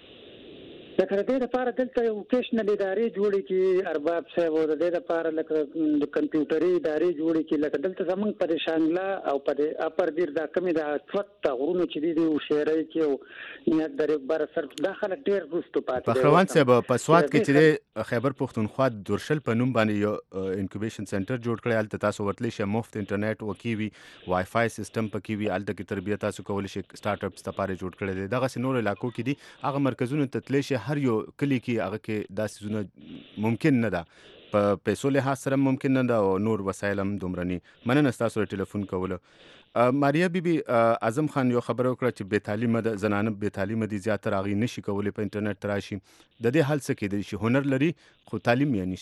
د دې لپاره دلته یو وکیشنل ادارې جوړې کی ارباب صاحب د دې لپاره لکه د کمپیوټري ادارې جوړې کی لکه دلته زمونږ پر شانګلا او پر اپر دیر دا کمی د څوت غرونو چې دي او شهري کې او نیت درې بار سر داخله ډیر روستو پاتې بخروان صاحب په سواد کې چې خیبر پښتونخوا درشل په نوم باندې یو انکوبیشن سنټر جوړ کړی الته تاسو ورتلی شئ مفت انټرنیټ وکي وي وای فای سیستم پکې وي الته کې تربیه تاسو کولی شئ سٹارټ اپس لپاره جوړ کړی دی دغه نور علاقو کې دي هغه مرکزونو ته تللی شئ هر یو کلی کې هغه کې دا سيزونه ممکن نه ده په پیسو له سره ممکن نه ده او نور وسایل هم دومره نه مننه تاسو ټلیفون کوله. ماریا بیبي اعظم خان یو خبره وکړه چې بې تعلیمه ده زنانه بې تعلیمه دي زیاتره هغې نشي کولی په انټرنیټ ته راشي د دې حل څه کیدی شي هنر لري خو تعلیم یې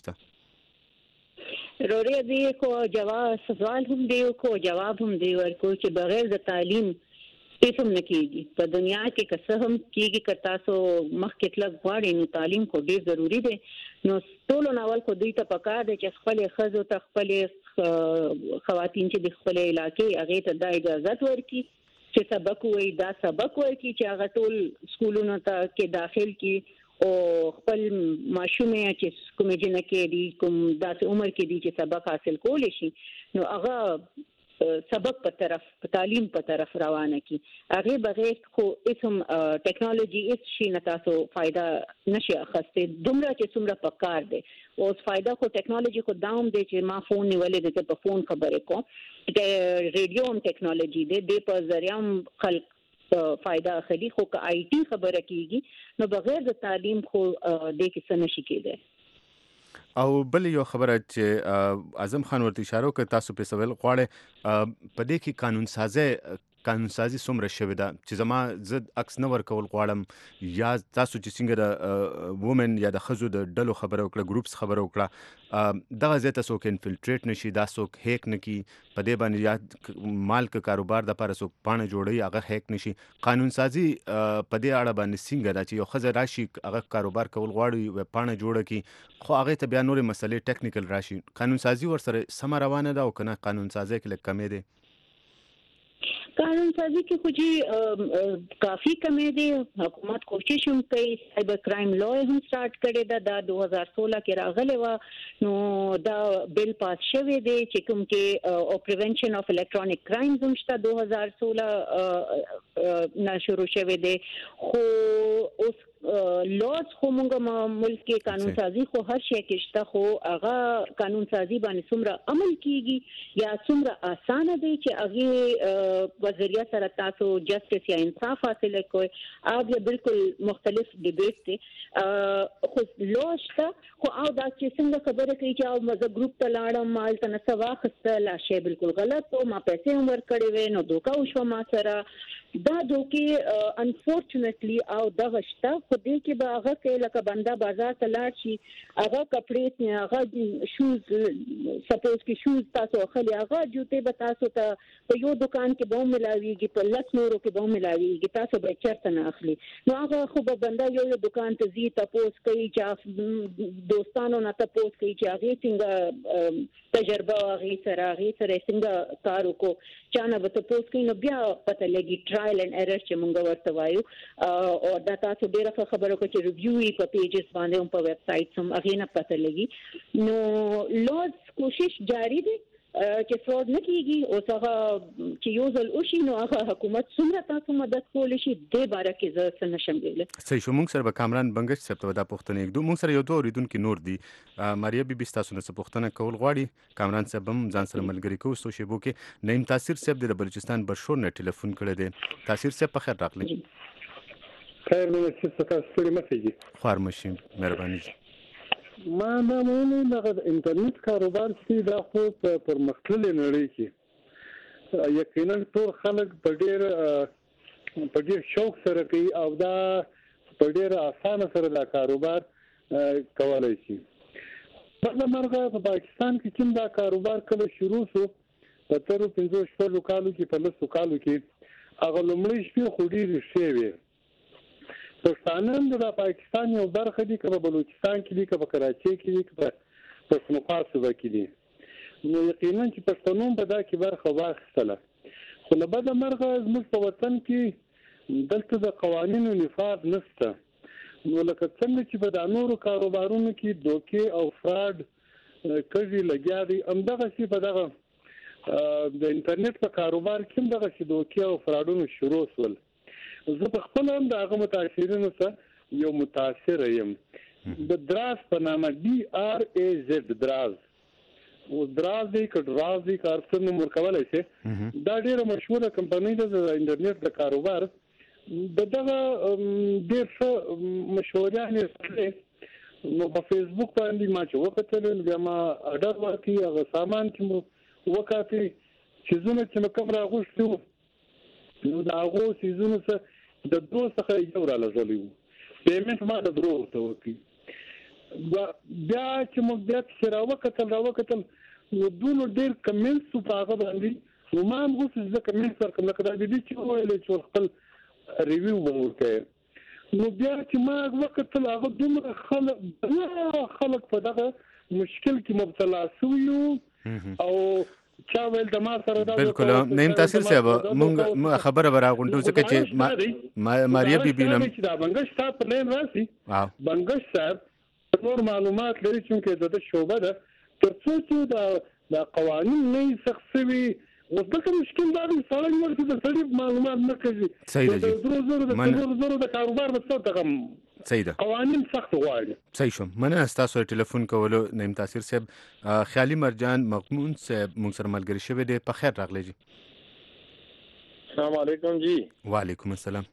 نشته روړی دی خو جواب سوال هم دی خو جواب هم دی ورکو چې بغیر د تعلیم هیڅ هم نه کیږي په دنیا کې که څه هم کیږي که تاسو مخکې تلک غواړئ نو تعلیم خو ډیر ضروری دی نو ټولو ناول خو دوی ته پکار دی چې خپلې ښځو ته خپلې خواتین چې د خپلې علاقې هغې ته دا اجازت ورکړي چې سبق ووایي دا سبق ورکړي چې هغه ټول سکولونو ته کې داخل کړي او خپل ماشومې چې کومې جنکې دي کوم داسې عمر کې دي چې سبق حاصل کولی شي نو هغه سبق په طرف په تعلیم په طرف روانه کی هغه بغیر خو اسم ټیکنالوژي هیڅ شي نه تاسو فائدہ نشي اخسته دومره چې څومره پکار دی او فائدہ خو ټیکنالوژي خو داوم دی چې ما فون نیولې د په فون خبرې کوم د ریډیو هم ټیکنالوژي دی د په ذریعہ خلک فائدہ اخلي خو که آی ټي خبره کیږي نو بغیر د تعلیم خو د کیسه نشي کېدای. او بل یو خبره چې اعظم خان ورته اشاره وکړه تاسو په سوال غواړئ په دې کې قانون سازي قانون سازي څومره شوې ده چې زما زه عکس نه ورکول غواړم یا تاسو چې څنګه د وومن یا د ښځو د ډلو خبره وکړه ګروپس خبره وکړه دغه ځای ته څوک انفلټریټ نشي دا څوک هیک نه کي په دې باندې یا مال که کاروبار دپاره څوک پاڼه جوړوي هغه هیک نشي قانون سازي په دې اړه باندې څنګه ده چې یو ښځه راشي هغه کاروبار کول غواړي پاڼه جوړه کړي خو هغې ته بیا نورې مسلې ټیکنیکل راشي قانون سازي ورسره سمه روانه ده او که نه قانون سازي کې لږ کمې دی قانون سازی کې خو جی کافی کمی دی حکومت کوشش هم کوي سایبر کرائم لا هم سٹارټ کړی دا د دوه هزار سولہ کې راغلی و نو دا بل پاس شوی دی چې کوم کې او پریونشن اف الکترونیک کرایمز هم شته دوه هزار سولہ نه شروع شوی دی خو اوس لوز خو موږ ملک کې قانون سازی خو هر شي کې شته خو هغه قانون سازی باندې څومره عمل کیږي یا څومره اسانه دی چې هغه وزیریا سره تاسو جسټس یا انصاف حاصل کوئ هغه بالکل مختلف ډیبیټ دی خو لوز ته خو او دا چې څنګه خبره کوي چې او مزه ګروپ ته لاړم مال ته نه سوا خسته لا شی بالکل غلط او ما پیسې عمر کړې وې نو دوکا وشو ما سره دا دوکي انفورچونټلی او دا غشته خو په دې کې به هغه کې لکه بندا بازار ته لاړ شي هغه کپڑے هغه شوز سپوز کې شوز تاسو خلی هغه جوته به تاسو ته په یو دکان کې به ملاويږي په لس نورو کې به ملاويږي تاسو به چرته نه اخلي نو هغه خو به بندا یو یو دکان ته زی تاسو کوي چې دوستانو نه تاسو کوي چې هغه څنګه تجربه هغه سره هغه سره څنګه کار وکړو چانه به تاسو کوي نو بیا پته لګي ټرایل اینڈ ایرر چې موږ ورته وایو او دا تاسو ډیره خبرو کوي چې ریویو یې په پیجز باندې او په ویب سټ هم هغه نه پته لګي نو لوز کوشش جاری دی چې فراډ نه کیږي او څنګه چې یو ځل وشي نو هغه حکومت څومره تاسو مدد کولی شي د باره کې زه څه نشم ویلی. صحیح شو. موږ سره به کامران بنګش صاحب ته دا پوښتنه کړو. موږ سره یو دوه اوریدونکو نور دي. ماریا بیبي تاسو نه څه پوښتنه کول غواړي؟ کامران صاحب هم ځان سره ملګری کوو سو شیبو کې. نعیم تاثیر صاحب د بلوچستان برشور نه ټلیفون کړی دی. تاثیر صاحب په خیر راغلی. خیر نو چې تاسو ستړي مه کیږئ. خوار مشین مهرباني. ما دا مونږ د انټرنیټ کاروبار کې دا خو په پرمختللې نړۍ کې یقینا ټول خلک په ډېر په ډېر شوق سره کوي او دا په ډېر اسانه سره دا کاروبار کولای شي. په مرګه په پاکستان کې چې دا کاروبار کله شروع شو په تر پنځه شپږ کالو کې په لسو کالو کې هغه لومړی شپې خو ډېرې ښې وې. پښتانه د پاکستان یو برخه دي که په بلوچستان کې دي که په کراچۍ کې دي که په پښتونخوا صوبه کې دي نو یقینا چې پښتنو په دا کې برخه واخیستله خو له بده مرغه زموږ په وطن کې دلته د قوانینو نفاذ نشته نو لکه څنګه چې په دا نورو کاروبارونو کې دوکې او فراډ کږي لګیا دي همدغسې په دغه د انټرنیټ په کاروبار کې هم دغسې دوکې او فراډونه شروع شول. زه په خپل هم د هغه متاثرینو سره یو متاثر یم. د دراز په نامه ډي آر ای زد دراز او دراز دی که دراز دی که ارڅه نوم ورکولی شي دا ډېره مشهوره کمپنۍ ده د انټرنیټ د کاروبار د دغه ډېر ښه مشهوریان یې نو په فیسبوک باندې ما چې وکتل بیا ما اډر ورکړي هغه سامان چې مو وکاتې څیزونه چې مو کوم راغوښتي وو نو د هغو څیزونو څخه د درو څخه یو رالېږلی وو پیمنټ ما د درو ورته وکړي بیا چې موږ بیا پسې راوکتل راوکتل نو دونه ډېر کمنټس وو په هغه باندې نو ما هم غوښتل چې زه کمنټس ورکړم لکه دا بیبي چې وویلې چې خپل ریویو به ورکوي نو بیا چې ما وکتل هغه دومره خلک خلک په دغه مشکل کې مبتلا شوي وو او چا ویل د ما سره دا بالکل نیم تاثیر صاحب مونږ خبره براغونډو ځکه چې ماریا بیبي نم چې دا بنګش صاحب په لین راسي بنګش صاحب نور معلومات لري چې د شوبه ده ترڅو چې دا د قوانین نه سخصوي اوس دغه مشکل دا دی سړی ورته د سړي معلومات نه کوي صحیح دی د زرو زرو د زرو زرو د کاروبار په څیر دغه صحیح ده قوانین سخت غواړي. صحیح شو. مننه ستاسو ټلیفون کولو نعیم تاثیر صاحب. خیالي مرجان مغمون صاحب موږ سره ملګری شوی دی. په خیر راغلی جی. السلام علیکم جی. وعلیکم السلام.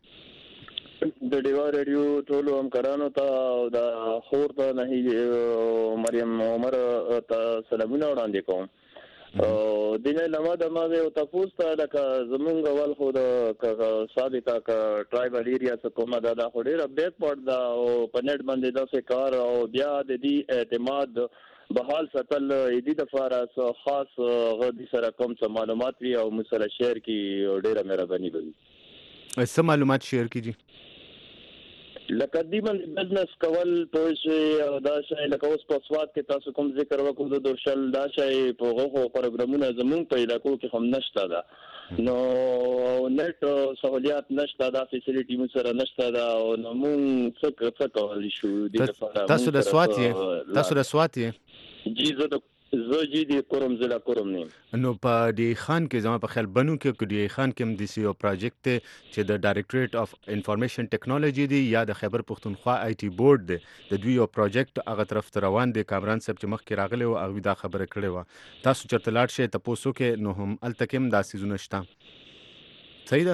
د ډیوا ریډیو ټولو همکارانو ته او د خور ته نه مریم عمر ته سلامونه وړاندې کوم. او دینه لمه د مازه او تاسو ته لکه زمونږ ول خو د سابقه ک ټرایبل ایریا څخه کومه دا د خوري بیک پورت دا او پنټ باندې د څه کار او بیا د دې اعتماد بحال ستل ایدی د فارس خاص غدي سره کوم څه معلومات وی او مسله شیر کی ډیره مهرباني وي. څه معلومات شیر کیږي؟ لکه دی باندې بزنس کول پوه دا شای لکه اوس په سواد کې تاسو کوم ذکر وکړو د درشل دا شای په غوغو پروګرامونه زمون په علاقو کې هم نشته دا نو نت سہولیات نشته دا فیسیلیټي مو سره نشته دا او نو مون څه څه کول شو د لپاره تاسو د سواد یې تاسو د سواد یې جی زه زه جی دی کوم ضلع کوم نه نو په دی خان کې زما په خیال بنو کې دی خان کې هم د سی او پروجیکټ چې د ډایریکټریټ اف انفارمیشن ټیکنالوژي دی یا د خیبر پښتونخوا آی ټي بورډ دی د دوی یو پروجیکټ هغه طرف ته روان دی. کامران صاحب چې مخکې راغلی او هغه دا خبره کړې و تاسو چرته لاړ شئ تاسو کې نو هم التکم داسې زونه شته. صحیح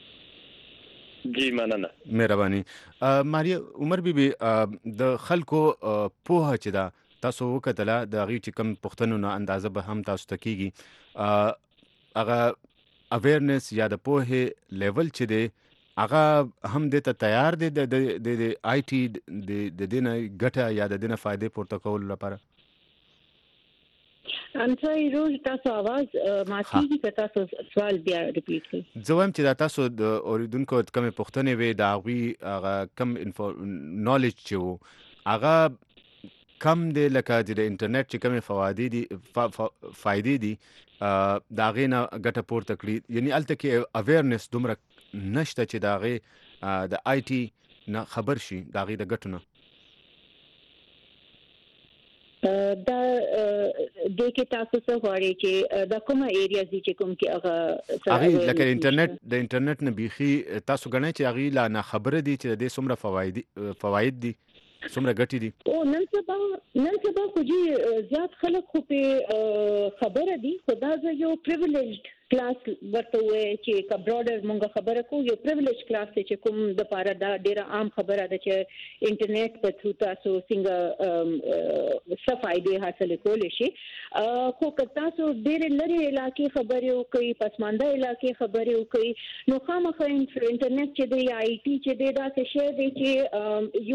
ده جی مننه مهرباني. ماریا عمر بیبي د خلکو پوهه چې دا تاسو وکتله د هغې چې کوم پوښتنو نه اندازه به هم تاسو ته کېږي هغه اویرنس یا د پوهې لیول چې دی هغه هم د ته تیار دی د د آی ټي د د دینه ګټه یا د دینه فائدې پورته کول لپاره. I'm sorry روز تاسو आवाज ماتېږي که تاسو سوال بیا ریپیټ کړئ. زه وایم چې دا تاسو د اوریدونکو کومې پوښتنې وې د هغوی هغه کم نالج چې و هغه کم دی لکه چې د انټرنیټ چې کومې فوایدې دي فایدې دي د هغې نه ګټه پورته کړي، یعنې هلته کې اویرنس دومره نشته چې د هغې د آی ټي نه خبر شي د هغې د ګټو نه. دا د کې تاسو څه غواړئ چې دا کومه ایریاز دي چې کوم کې هغه هغه لکه انټرنیټ د انټرنیټ نه بيخي تاسو غواړئ چې هغه لا نه خبره دي چې د څومره فواید فواید دي څومره ګټې دي. او نن سبا نن سبا خو جی زیات خلک خو په خبره دي، خو دا یو پریویلیجډ کلاس ورته وایي چې کا براډر مونږه خبره کو یو پریویلیج کلاس چې کوم د پاره دا ډیره عام خبره ده چې انټرنیټ په ثرو تاسو څنګه څه فائدې حاصل کولای شي. خو که تاسو ډیره لري علاقې خبرې وکړي، پسمانده علاقې خبرې وکړي، نو خامخا انټرنیټ چې دی آی ټي چې دی دا څه شی دی چې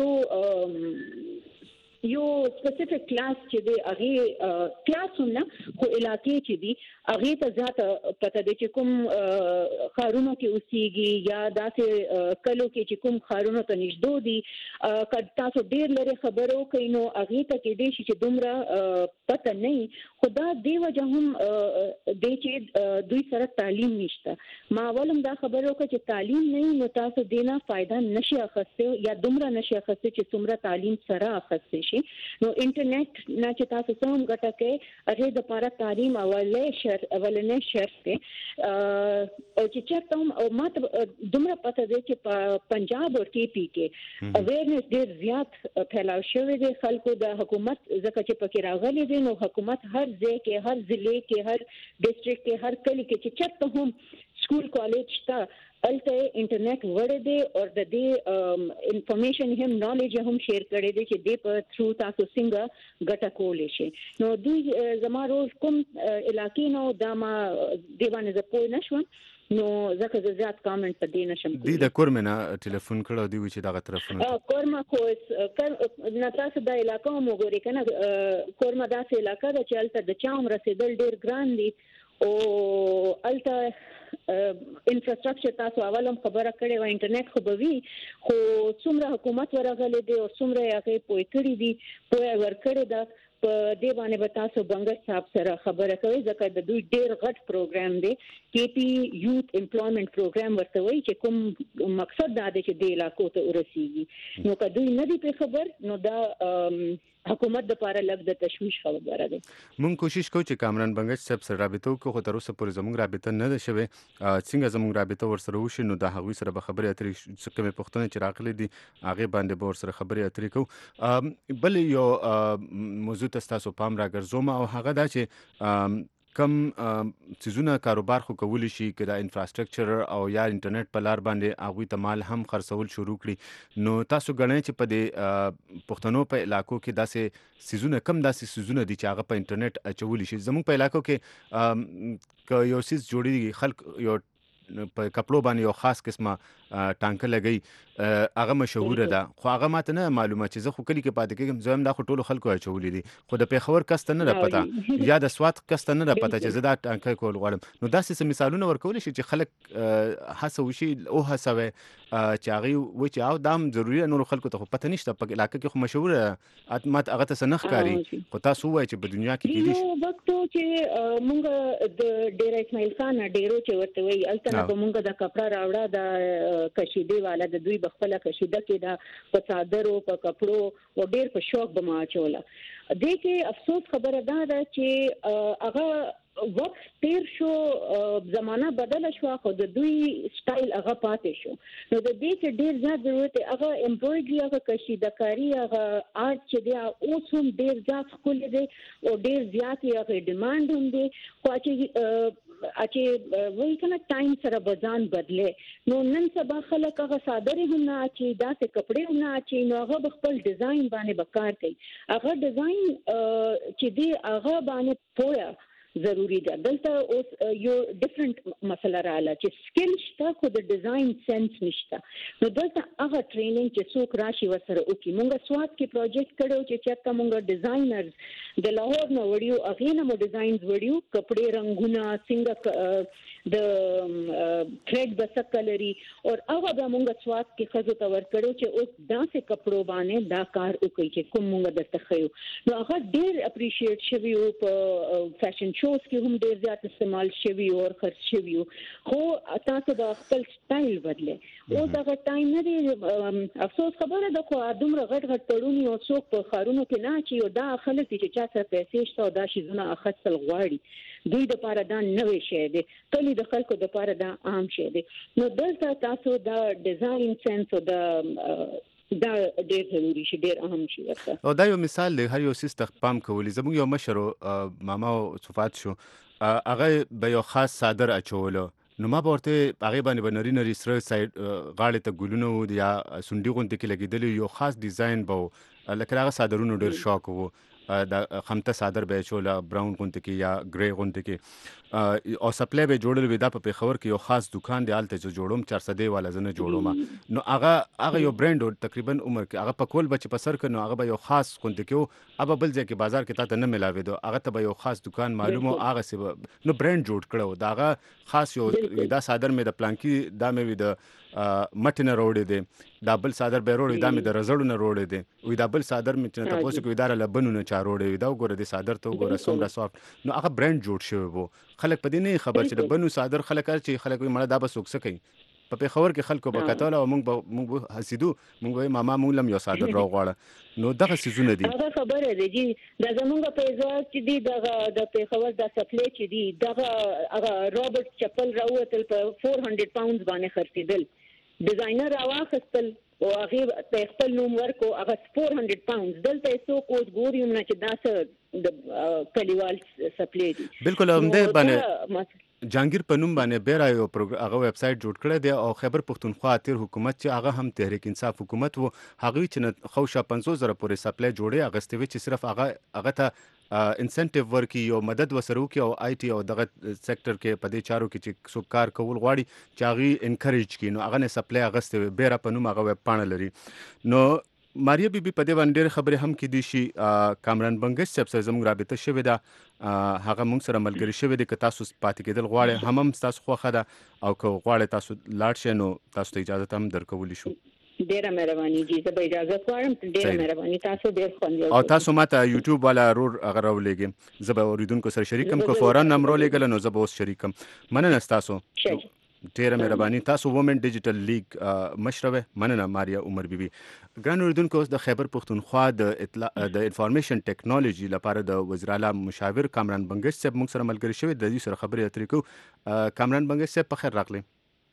یو یو سپیسیفیک کلاس چې دی هغه کلاس نه خو علاقې چې دی هغه ته ذات پته دی چې کوم خارونو کې اوسېږي یا داسې کلو کې چې کوم خارونو ته نږدې دي. که تاسو ډیر لري خبرو کوي نو هغه ته کې دی چې دومره پته نه، خو دا دی وجه هم دی چې دوی سره تعلیم نشته. ما اولم دا خبرو کوي چې تعلیم نه نو تاسو دینه فائدہ نشي اخسته یا دومره نشي اخسته چې څومره تعلیم سره اخسته. نو انټرنیټ نه چې تاسو سم ګټه کې هغه د لپاره تعلیم اولې شر اولنې شرط دی. او چې چېرته او ماته دومره پته دی چې پنجاب او ټي پی کې اویرنس ډېر زیات پھیلاو شوی دی خلکو د حکومت ځکه چې پکې راغلي دي، نو حکومت هر ځای کې هر ضلع کې هر ډیسټریکټ کې هر کلی کې چې چېرته هم سکول کالج شته الته انټرنیټ وړه دی او د دې انفارمیشن هم نالج هم شیر کړي دي چې د په ثرو تاسو څنګه ګټه کولای شي. نو دوی زما روز کوم علاقې نو دا ما دیوانه ز پوه نشوم نو ځکه زه زیات کامنټ په دې نشم کولی. دی د کورمنه ټلیفون کړو دی چې دغه طرفونه کورما خو نه تاسو د علاقې مو ګوري کنه کورما داسې علاقې ده چې الته د چام رسیدل ډیر ګران دي او الته انفراستراکچر تاسو اولم خبره کړې و انټرنیټ خو به وي، خو څومره حکومت ورغلي دي او څومره هغه پوي کړی دي پوي ورکړی دا په دې باندې به تاسو بنګر صاحب سره خبره کوي ځکه د دوی ډیر غټ پروګرام دی کې پی یوث امپلویمنت پروګرام ورته وایي چې کوم مقصد دا دی چې د علاقو ته ورسیږي. نو که دوی نه دي په خبر نو دا حکومت د لپاره لږ د تشویش خبره ده. مونږ کوشش کوو چې کامران بنګش صاحب سره رابطه وکړو، خو تر اوسه پورې زموږ رابطه نه ده شوې. څنګه زموږ رابطه ورسره وشي نو د هغوی سره به خبرې اترې څه کومې پوښتنې چې راغلي دي هغې باندې به ورسره خبرې اترې کوو. بل یو موضوع ته ستاسو پام راګرځوم او هغه دا چې کم څیزونه کاروبار خو کولی شي که د انفراستراکچر او یا انټرنیټ په لار باندې هغوی ته مال هم خرڅول شروع کړي، نو تاسو ګڼئ چې په دې پښتنو په علاقو کې داسې څیزونه کم داسې څیزونه دي چې هغه په انټرنیټ اچولی شي. زموږ په علاقو کې که یو څیز جوړېږي خلک یو په کپړو باندې یو خاص قسمه ټانکه لګي هغه مشهوره ده، خو هغه ماته نه معلومه چې زه خو کلی کې پاتې کېږم، زه هم دا خو ټولو خلکو اچولي دي، خو د پېښور کس ته نه ده پته یا د سوات کس ته نه ده پته چې زه دا ټانکه کول غواړم. نو داسې څه مثالونه ورکولی شي چې خلک هڅه وشي وهڅوي چې هغوی وایي چې او دا هم ضروري ده، نورو خلکو ته خو پته نشته، په علاقه کې خو مشهوره ده، ماته هغه ته څه نه ښکاري، خو تاسو ووایئ چې په دنیا کې کېدای شي. یو وخت چې موږ د ډېره اسماعیل خان ډېرو چې ورته وایي هلته نه به موږ د کپړه راوړه د کشیدې والا د دوی بخپله کشیده کې دا په څادرو په کپړو او ډېر په شوق به ما اچوله. دې کې افسوس خبره دا ده چې هغه وخت تیر شو، زمانہ بدله شو، خو د دوی سټایل هغه پاتې شو. نو د دې کې ډېر زیات ضرورت دی هغه امبرویډري هغه کشیدهکاري هغه آرټ چې دی اوس هم ډېر زیات ښکلی دی او ډېر زیات یې هغه ډیمانډ هم دی، خو چې چې وایي که نه ټایم سره به ځان بدلی. نو نن سبا خلک هغه څادرې هم نه اچوي، داسې کپړې هم نه اچوي، نو هغه به خپل ډیزاین باندې به کار کوي. هغه ډیزاین چې دی هغه باندې پوهه ضروری ده. دلته اوس یو ډیفرنٹ مسله رااله چې سکل شته خو د ډیزاین سنس نشته. نو دلته هغه ټریننګ چې څوک راشي وسره وکي. مونږه سواد کې پروجیکټ کړو چې چېرته مونږه ډیزاینرز د لاهور نه وړیو، هغه نه مو ډیزاینز وړیو، کپڑے رنگونه څنګه د تھریډ بس کلري او هغه به مونږه سواد کې خزو تور کړو چې اوس داسې کپړو باندې دا کار وکړي چې کوم مونږه درته خیو. نو هغه ډیر اپریشیټ شوی او په فیشن شوز کې هم ډیر زیات استعمال شوی او خرڅ شوی. خو تاسو د خپل سټایل بدله او دا ټایم نه دی. افسوس خبره ده خو دومره غټ غټ تړونی او څوک په خارونو کې نه چې یو دا خلک چې چا سره پیسې شته او دا شیزونه اخستل غواړي، دوی د پاره دا نوې شی دی، کلی د خلکو د پاره دا عام شی دی. نو دلته تاسو دا ډیزاین سنس او دا دا ډېر ضروري شي، ډېر اهم شي ورته. او دا یو مثال دی، هر یو سیس تخپام کولی. زموږ یو مشر ماما صفات شو، هغه به یو خاص صادر اچولو، نو ما به ورته هغې باندې به نري نري سره سایډ غاړې ته ګلونه وو یا سونډي غوندې کې لګېدلي، یو خاص ډیزاین به وو. لکه هغه صادرونو ډېر شوق وو، د خمته صادر به چوله براون غونډه کې یا گری غونډه کې او سپلای به جوړل وي. دا په پیښور کې یو خاص دکان دی، آلته چې جوړوم چار سده والا زنه جوړوم. نو هغه هغه یو برند تقریبا عمر کې هغه په کول بچ په سر کې، نو هغه به یو خاص غونډه کې او اب بل ځای کې بازار کې تا ته نه ملاوي دو، هغه ته به یو خاص دکان معلومو، هغه سی نو برند جوړ کړو. دا هغه خاص یو دا صادر مې د پلانکی دا مې وي د مټنه روړې دي، دا بل صادر به روړې دا مې د رزړو نه روړې دي، وې دا بل صادر مې چې تاسو کو اداره لبنو نه چا روړې دا وګوره د صادر ته وګوره څومره سافت. نو هغه برند جوړ شوی وو. خلک په دې نه خبر چې د بنو صادر خلک چې خلک وي مړه دا به سوکس کوي. په پیښور کې خلکو به کتل او موږ به موږ حسیدو، موږ وای ماما موږ لم یو صادر راو غواړه. نو دغه سيزونه دي. هغه خبره دی چې د زمونږ په ځای چې دی دغه د پیښور د سپلای چې دی دغه هغه رابرټ چپل راوتل په چار سوه پاونډز باندې خرڅیدل. ډیزاینر راوخستل او هغه په خپل نوم ورکو، هغه چار سوه پاونډز. دلته څو کوټ ګوریم نه چې داسه د کلیوال سپلای دي. بالکل هم ده باندې جانگیر په نوم باندې بیره یو هغه ویب سټ جوړ کړی دی او خیبر پښتونخوا تیر حکومت چې هغه هم تحریک انصاف حکومت وو، هغه چې خوشا پنځوس زره پورې سپلای جوړي اغستوي چې صرف هغه هغه ته انسنټیو ورکی یو مدد وسرو کې او آی ټي او دغه سېکټر کې په دې چارو کې چې څوک کار کول غواړي چې هغه انکریج کړي، نو هغه نه سپلای اغستوي بیره په نوم هغه ویب پاڼه لري. نو ماریا بیبي په دې باندې ډېر خبرې هم کې دي شي. کامران بنگش صاحب سره زموږ رابطه شوې ده، هغه موږ سره ملګری شوی دی. که تاسو پاتې کېدل غواړئ هم هم تاسو خوښه ده، او که غواړئ تاسو لاړ شئ نو تاسو ته اجازه هم درکولی شو. ډیره مهرباني جی، زه به اجازه غواړم. ډیره مهرباني، تاسو ډیر خوند او تاسو ماته یوټیوب والا رور هغه راولېږئ، زه به اوریدونکو سره شریکم. که فورا نمبر ولېږل نو زه به اوس شریکم. مننه تاسو، ډیره مهرباني. تاسو وومن ډیجیټل لیګ مشره، مننه ماریا عمر بیبي. ګران اوریدونکو، د خیبر پښتونخوا د اطلاع د انفارمیشن ټیکنالوژي لپاره د وزیر اعلی مشاور کامران بنگش صاحب موږ سره ملګری شوی، د دې سره خبرې اترې کوو. کامران بنگش صاحب په خیر راغلی.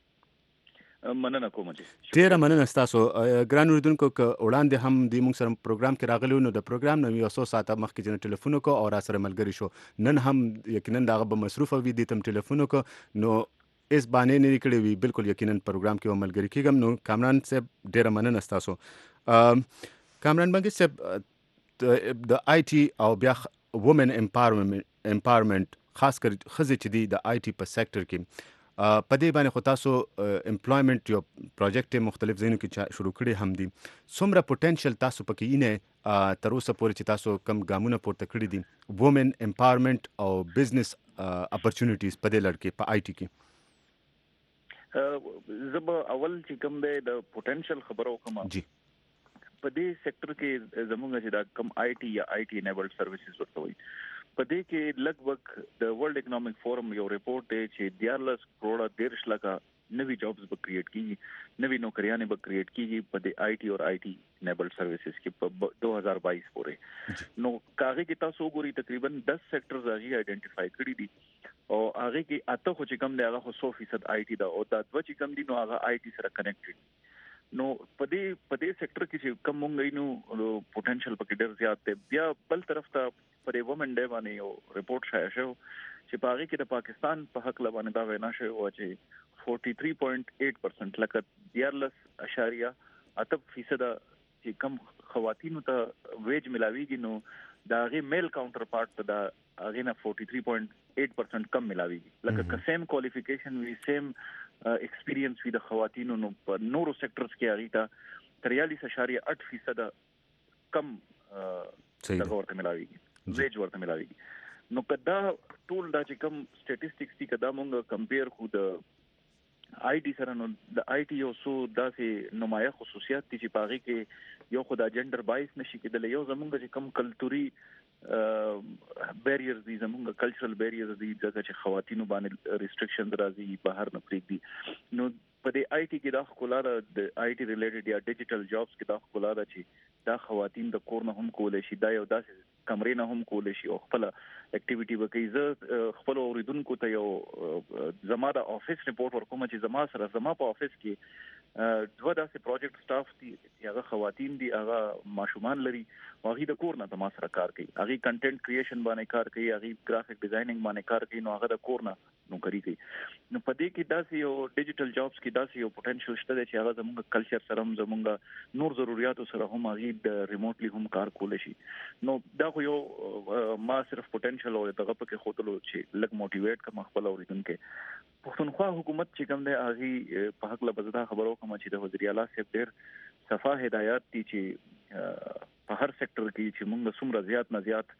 مننه کوم جی، ډیره مننه تاسو. ګران اوریدونکو، که وړاندې هم د موږ سره پروګرام کې راغلی نو د پروګرام نو یو څو ساعته مخکې جن ټلیفون وکړو او را سره ملګری شو. نن هم یقینا دغه به مصروف وي، د تم ټلیفون وکړو نو اس باندې نه کړی وی. بالکل یقینا پروګرام کې ملګری کېږم. نو کامران صاحب ډیره مننه تاسو. کامران بنگش صاحب د آی ټي او بیا وومن امپاورمنت امپاورمنت خاص کر خزې چې دی د آی ټي په سېکټر کې په دې باندې خو تاسو امپلویمنت یو پروجیکټ مختلف ځایونو کې شروع کړي هم دي. څومره پوتنشل تاسو پکې نه تر اوسه پورې چې تاسو کم ګامونه پورته کړي دي وومن امپاورمنت او بزنس اپورچونټیز په دې لړ کې په آی ټي کې؟ زب اول چې کوم دی د پوتنشل خبرو کوم جی په دې سېکټر کې زموږ چې دا کم آی ټي یا آی ټي انیبلډ سرویسز ورته وي، په دې کې لګبګ د ورلد اکونومیک فورم یو ریپورت دی چې دیارلس کروڑه دیرش لکه نوی جابز به کریټ کیږي، نوی نوکریانې به کریټ کیږي په دې آی ټي او آی ټي انیبلډ سرویسز کې په دو هزار بائیس پورې. نو کاغه کې تاسو وګورئ تقریبا دس سېکټرز هغه آئیډینټیفای کړی دي او هغه کې اته خو چې کم دی هغه خو سو فیصد آی ټي دا او دا دوه چې کم دي نو هغه آی ټي سره کنیکټډ. نو په دې په دې سېکټر کې چې کم مونږ نو پوتنشل پکې ډېر زیات دی. بیا بل طرف ته پرې وومن ډے باندې یو ریپورت شایع شو چې په هغه کې د پاکستان په حق لبانې دا وینا شوی و چې تیرلیس پوینټ ایټ پرسنټ لکه دیارلس اشاریه اته فیصد چې کم خواتینو ته ویج ملاویږي نو دا غي میل کاونټر پارت دا هغه نه فورټي تھری پوینټ ایټ پرسنټ کم ملاويږي لکه که سیم کوالیفیکیشن وی سیم ایکسپیرینس وی د خواتینو نو په نورو سېکټرز کې هغه ته تریالیس اشاریه آٹھ فیصد کم دا ورته ملاويږي ویج ورته ملاويږي نو کدا ټول دا چې کم سټیټسټکس دي کدا مونږ کمپیر کو د آی ټي سره نو د آی ټي یو څو داسې نمایه خصوصیات دي چې پاغي کې یو خدای جندر بایس نشي کېدل یو زمونږ چې کم کلتوري بیریرز دي زمونږ کلچرل بیریرز دي چې خواتینو باندې ریسټریکشنز راځي بهر نه پریږدي نو په دې آی ټي کې دا خلاله د آی ټي ریلیټډ یا ډیجیټل جابز کې دا خلاله چې دا خواتین د کور نه هم کولای شي دا یو داسې کمرې نه هم کولای شي او خپل اکټیویټي وکړي زه خپل اوریدونکو ته یو زما د افیس ریپورت ورکوم چې زما سره زما په افیس کې دوه داسې پروجیکټ سټاف دي هغه خواتین دي هغه ماشومان لري هغه د کور نه د ما سره کار کوي هغه کنټینټ کریشن باندې کار کوي هغه ګرافیک ډیزاینینګ باندې کار کوي نو هغه د کور نه نو کوي نو په دې کې داسې یو ډیجیټل جابز کې داسې یو پوتنشل شته چې هغه زموږ کلچر سره هم زموږ نور ضرورتو سره هم هغه د ریموټلی هم کار کولای شي نو دا خو یو ما صرف پوتنشل او دغه په کې خوتلو چې لګ موټیویټ کم خپل اوریدونکو پښتونخوا حکومت چې کوم دی هغه په حق له بزدا خبرو کوم چې د وزیر اعلی صاحب ډیر صفه هدایت دي چې په هر سېکټر کې چې موږ څومره زیات نه زیات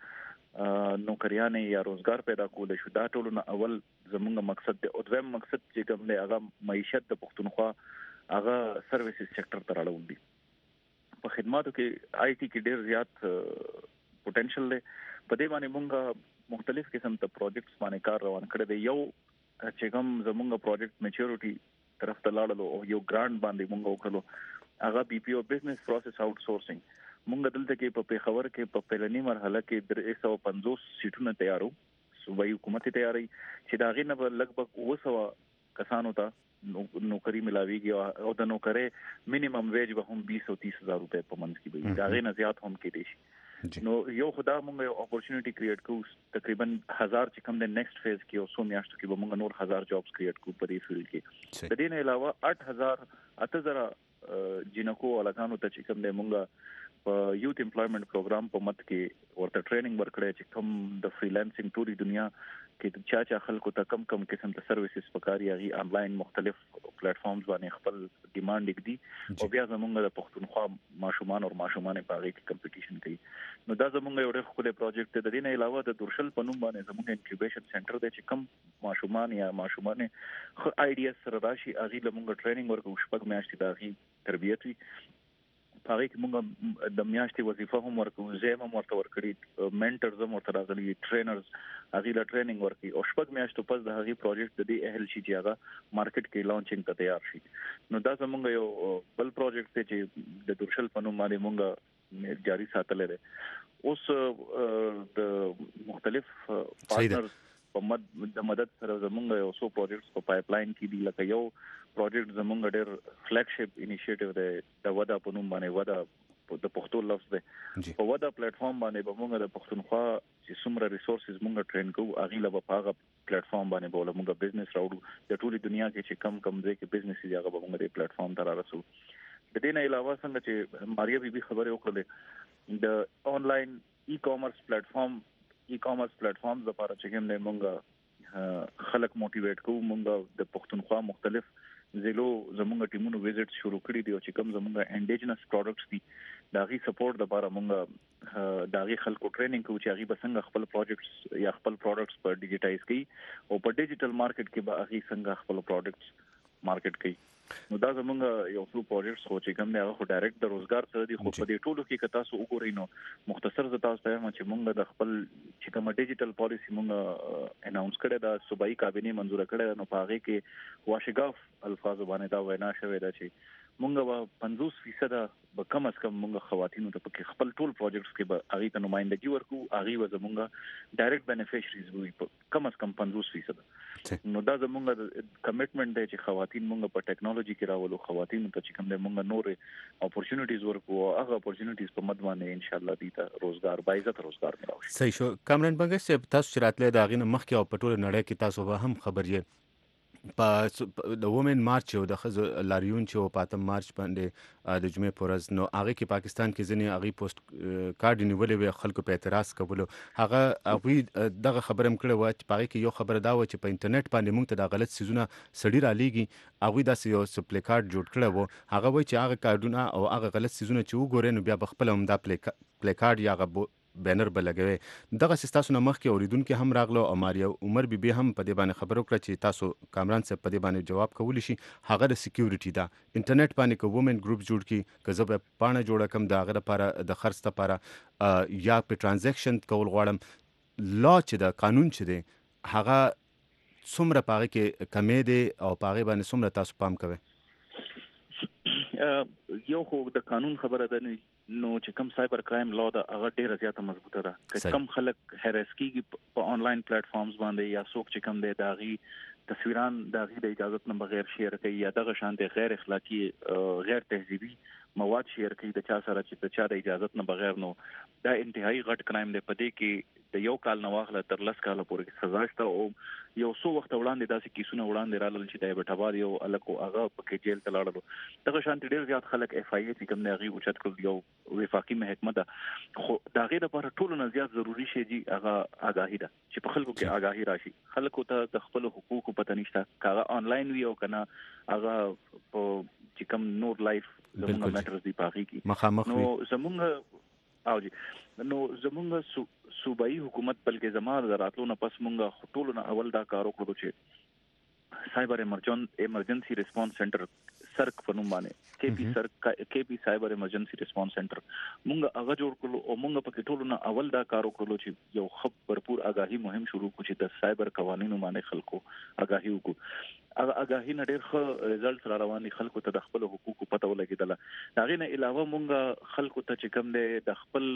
نوکریانه یا روزګار پیدا کول شو دا ټول نه اول زموږ مقصد دی او دویم مقصد چې کوم دی هغه معیشت د پښتونخوا هغه سرویسز سېکټر ته راوړل دي په خدماتو کې آی ټي کې ډیر زیات پوتنشل دی په دې باندې موږ مختلف قسم ته پروجیکټس باندې کار روان کړی دی یو چې کوم زموږ پروجیکټ میچورټي طرف ته لاړلو او یو ګرانټ باندې موږ وکړو هغه بي پی او بزنس پروسس آوټ سورسینګ موږ دلته کې په پیښور کې په پهلنی مرحله کې درې سوه پنځوس سیټونه تیارو صوبایي حکومت تیاری چې دا غي نه لګبګ اوه سوه کسانو ته نوکری ملاويږي او د نوکرې مینیمم ویج به هم بیس او تیس هزار روپے په منځ کې وي دا غي نه زیات هم کې دي نو یو خدا موږ یو اپورچونټی کریټ کوو تقریبا هزار چې کوم د نیکسټ فیز کې او سو میاشتو کې به موږ نور هزار جابز کریټ کوو په دې فیلډ کې د دې نه علاوه آٹھ هزار اته زره جنکو الکانو ته چې کوم د موږ په یوت امپلویمنٹ پروګرام په مت کې ورته ټریننګ ورکړی چې کوم د فریلانسینګ ټولي دنیا کې چا چا خلکو ته کم کم قسم ته سرویسز پکاري هغه آنلاین مختلف پلیټ فارمز باندې خپل ډیماند کړي او بیا زمونږ د پښتونخوا ماشومان او ماشومان په هغه کې کمپټیشن کوي نو دا زمونږ یو ډېر خپل پروجیکټ دی د دې نه علاوه د درشل په نوم باندې زمونږ انکیوبیشن سنټر دی چې کم ماشومان یا ماشومان خو آیډیاز سره راشي هغه لمونږ ټریننګ ورکو شپږ میاشتې د هغه تربیت وي هغه کې موږ د میاشتې وظیفه هم ورکو زم هم ورته ورکړي منټرز هم ورته راغلي ټرینرز هغه لا ټریننګ ورکړي او شپږ میاشتو پس د هغه پروجیکټ د دې اهل شي چې هغه مارکیټ کې لانچینګ ته تیار شي نو دا زموږ یو بل پروجیکټ دی چې د درشل په نوم باندې موږ جاری ساتل دي اوس د مختلف پارتنرز په مد د مدد سره زموږ یو څو پروجیکټس په پایپ لاین کې دي لکه یو پروجیکټ زموږ ډېر فلیگشپ انیشیټیو دی د ودا په نوم باندې ودا د پښتو لفظ دی په ودا پلیټ فارم باندې به موږ د پښتونخوا چې څومره ریسورسز موږ ټرین کوو هغه له په هغه پلیټ فارم باندې به موږ بزنس راوړو د ټولي دنیا کې چې کم کم ځای کې بزنس یې هغه به موږ د پلیټ فارم ته راسو د دې نه علاوه څنګه چې ماریا بیبي خبره وکړه د آنلاین ای کامرس پلیټ فارم ای کامرس پلیټ فارمز لپاره چې کوم نه موږ خلک موټیویټ کوو موږ د پښتونخوا مختلف زیلو زموږ ټیمونو ویزټ شروع کړی دی او چې کوم زموږ انډیجنس پروډکټس دي دا غي سپورټ لپاره موږ دا غي خلکو ټریننګ کوو چې هغه بسنګ خپل پروجیکټس یا خپل پروډکټس په ډیجیټایز کړي او په ډیجیټل مارکیټ کې به هغه څنګه خپل پروډکټس مارکیټ کوي نو دا زموږ یو څو پروجیکټس خو چې کوم دی هغه ډایرکټ د روزګار سره دی خو په دې ټولو کې کتا سو وګورئ نو مختصر ز تاسو ته چې موږ د خپل چې کوم ډیجیټل پالیسی موږ اناونس کړی دا صوبایي کابینه منزور کړی نو په هغه کې واشګاف الفاظ باندې دا وینا شوې ده چې موږ به پنځوس فیصد به کم از کم موږ خواتینو ته په خپل ټول پروجیکټس کې به هغه ته نمائندګي ورکو هغه و زموږ ډایرکټ بینیفیشریز وي کم از کم پنځوس فیصد نو دا زموږ کمټمنټ دی چې خواتین موږ په ټیکنالوژي کې راولو خواتینو ته چې کوم د موږ نور اپورچونټیز ورکو هغه اپورچونټیز په مد باندې ان شاء الله دي ته روزګار باعزت روزګار ملوي صحیح شو کامران بنګ صاحب تاسو چې راتله دا غینه مخکې او په ټول نړۍ کې تاسو به هم خبر یې په د وومن مارچ او د خزو لاریون چې په اتم مارچ باندې د جمعې پورز نو هغه کې پاکستان کې ځنې هغه پوسټ کارډ نیولې وي خلکو په اعتراض کولو هغه هغه دغه خبره هم کړې و چې پاره کې یو خبره دا و چې په انټرنیټ باندې موږ ته د غلط سيزونه سړی را لېږي هغه داسې یو سپلی کارت جوړ کړی و هغه وایي چې هغه کارډونه او هغه غلط سيزونه چې وګورئ نو بیا بخپل هم دا پلی پلی کارت یا هغه بینر به لګوي دغه تاسو نه مخکې اوریدونکو هم راغلو او ماریا عمر بي بي هم په دې باندې خبرو کړه چې تاسو کامران صاحب په دې باندې جواب کولی شي هغه د سکیورټي دا انټرنیټ باندې کو وومن ګروپ جوړ کی که زه به پانه جوړه کم دا هغه لپاره د خرڅ لپاره یا په ترانزیکشن کول غواړم لا چې دا قانون چې دی هغه څومره پاره کې کمې دی او پاره باندې څومره تاسو پام کوئ یو خو د قانون خبره ده نه نو چې کوم سایبر کرایم لا ده هغه ډیره زیاته مضبوطه ده که کم خلک هریس کیږي په آنلاین پلیټ فارمز باندې یا څوک چې کوم دی داغي تصویران داغي د اجازه نه بغیر شیر کوي یا دغه شان د غیر اخلاقی غیر تهذیبي مواد شیر کوي د چا سره چې د چا د اجازه نه بغیر نو دا انتهایی غټ کرایم دی په دې کې د یو کال نه واخله تر لس کال پورې سزا شته او یو څو وخت وړاندې داسې کیسونه وړاندې رالل چې د بیٹاباد یو الکو هغه پکې جیل ته لاړل دغه شان ډیر زیات خلک اف آی ای کوم نه غي اوچت کول یو وفاقي محکمه ده خو دا غیر لپاره ټول نه زیات ضروری شي چې هغه آگاهی ده چې په خلکو کې آگاهی راشي خلکو ته د خپل حقوقو پته نشته کاغه آنلاین وی او کنه هغه په چې کوم نور لایف زموږ میټرز دی پاږي کی نو زموږ او جی نو زموږ صوبایي حکومت بلکې زموږ راتلو نه پس مونږه ټول نه اول دا کار وکړو چې سایبر ایمرجنسي ریسپانس سنټر سرک په نوم باندې کې پی سرک کې پی سایبر ایمرجنسي ریسپانس سنټر مونږ هغه جوړ کړو او مونږ په کې ټول نه اول دا کار وکړو چې یو خب برپور آگاهی مهم شروع کړو چې د سایبر قوانینو باندې خلکو آگاهی وکړو هغه آگاهی نه ډېر ښه ریزلټس را روان دي خلکو ته د خپل حقوقو پته ولګیدله دا غي نه علاوه مونږ خلکو ته چې کوم دی د خپل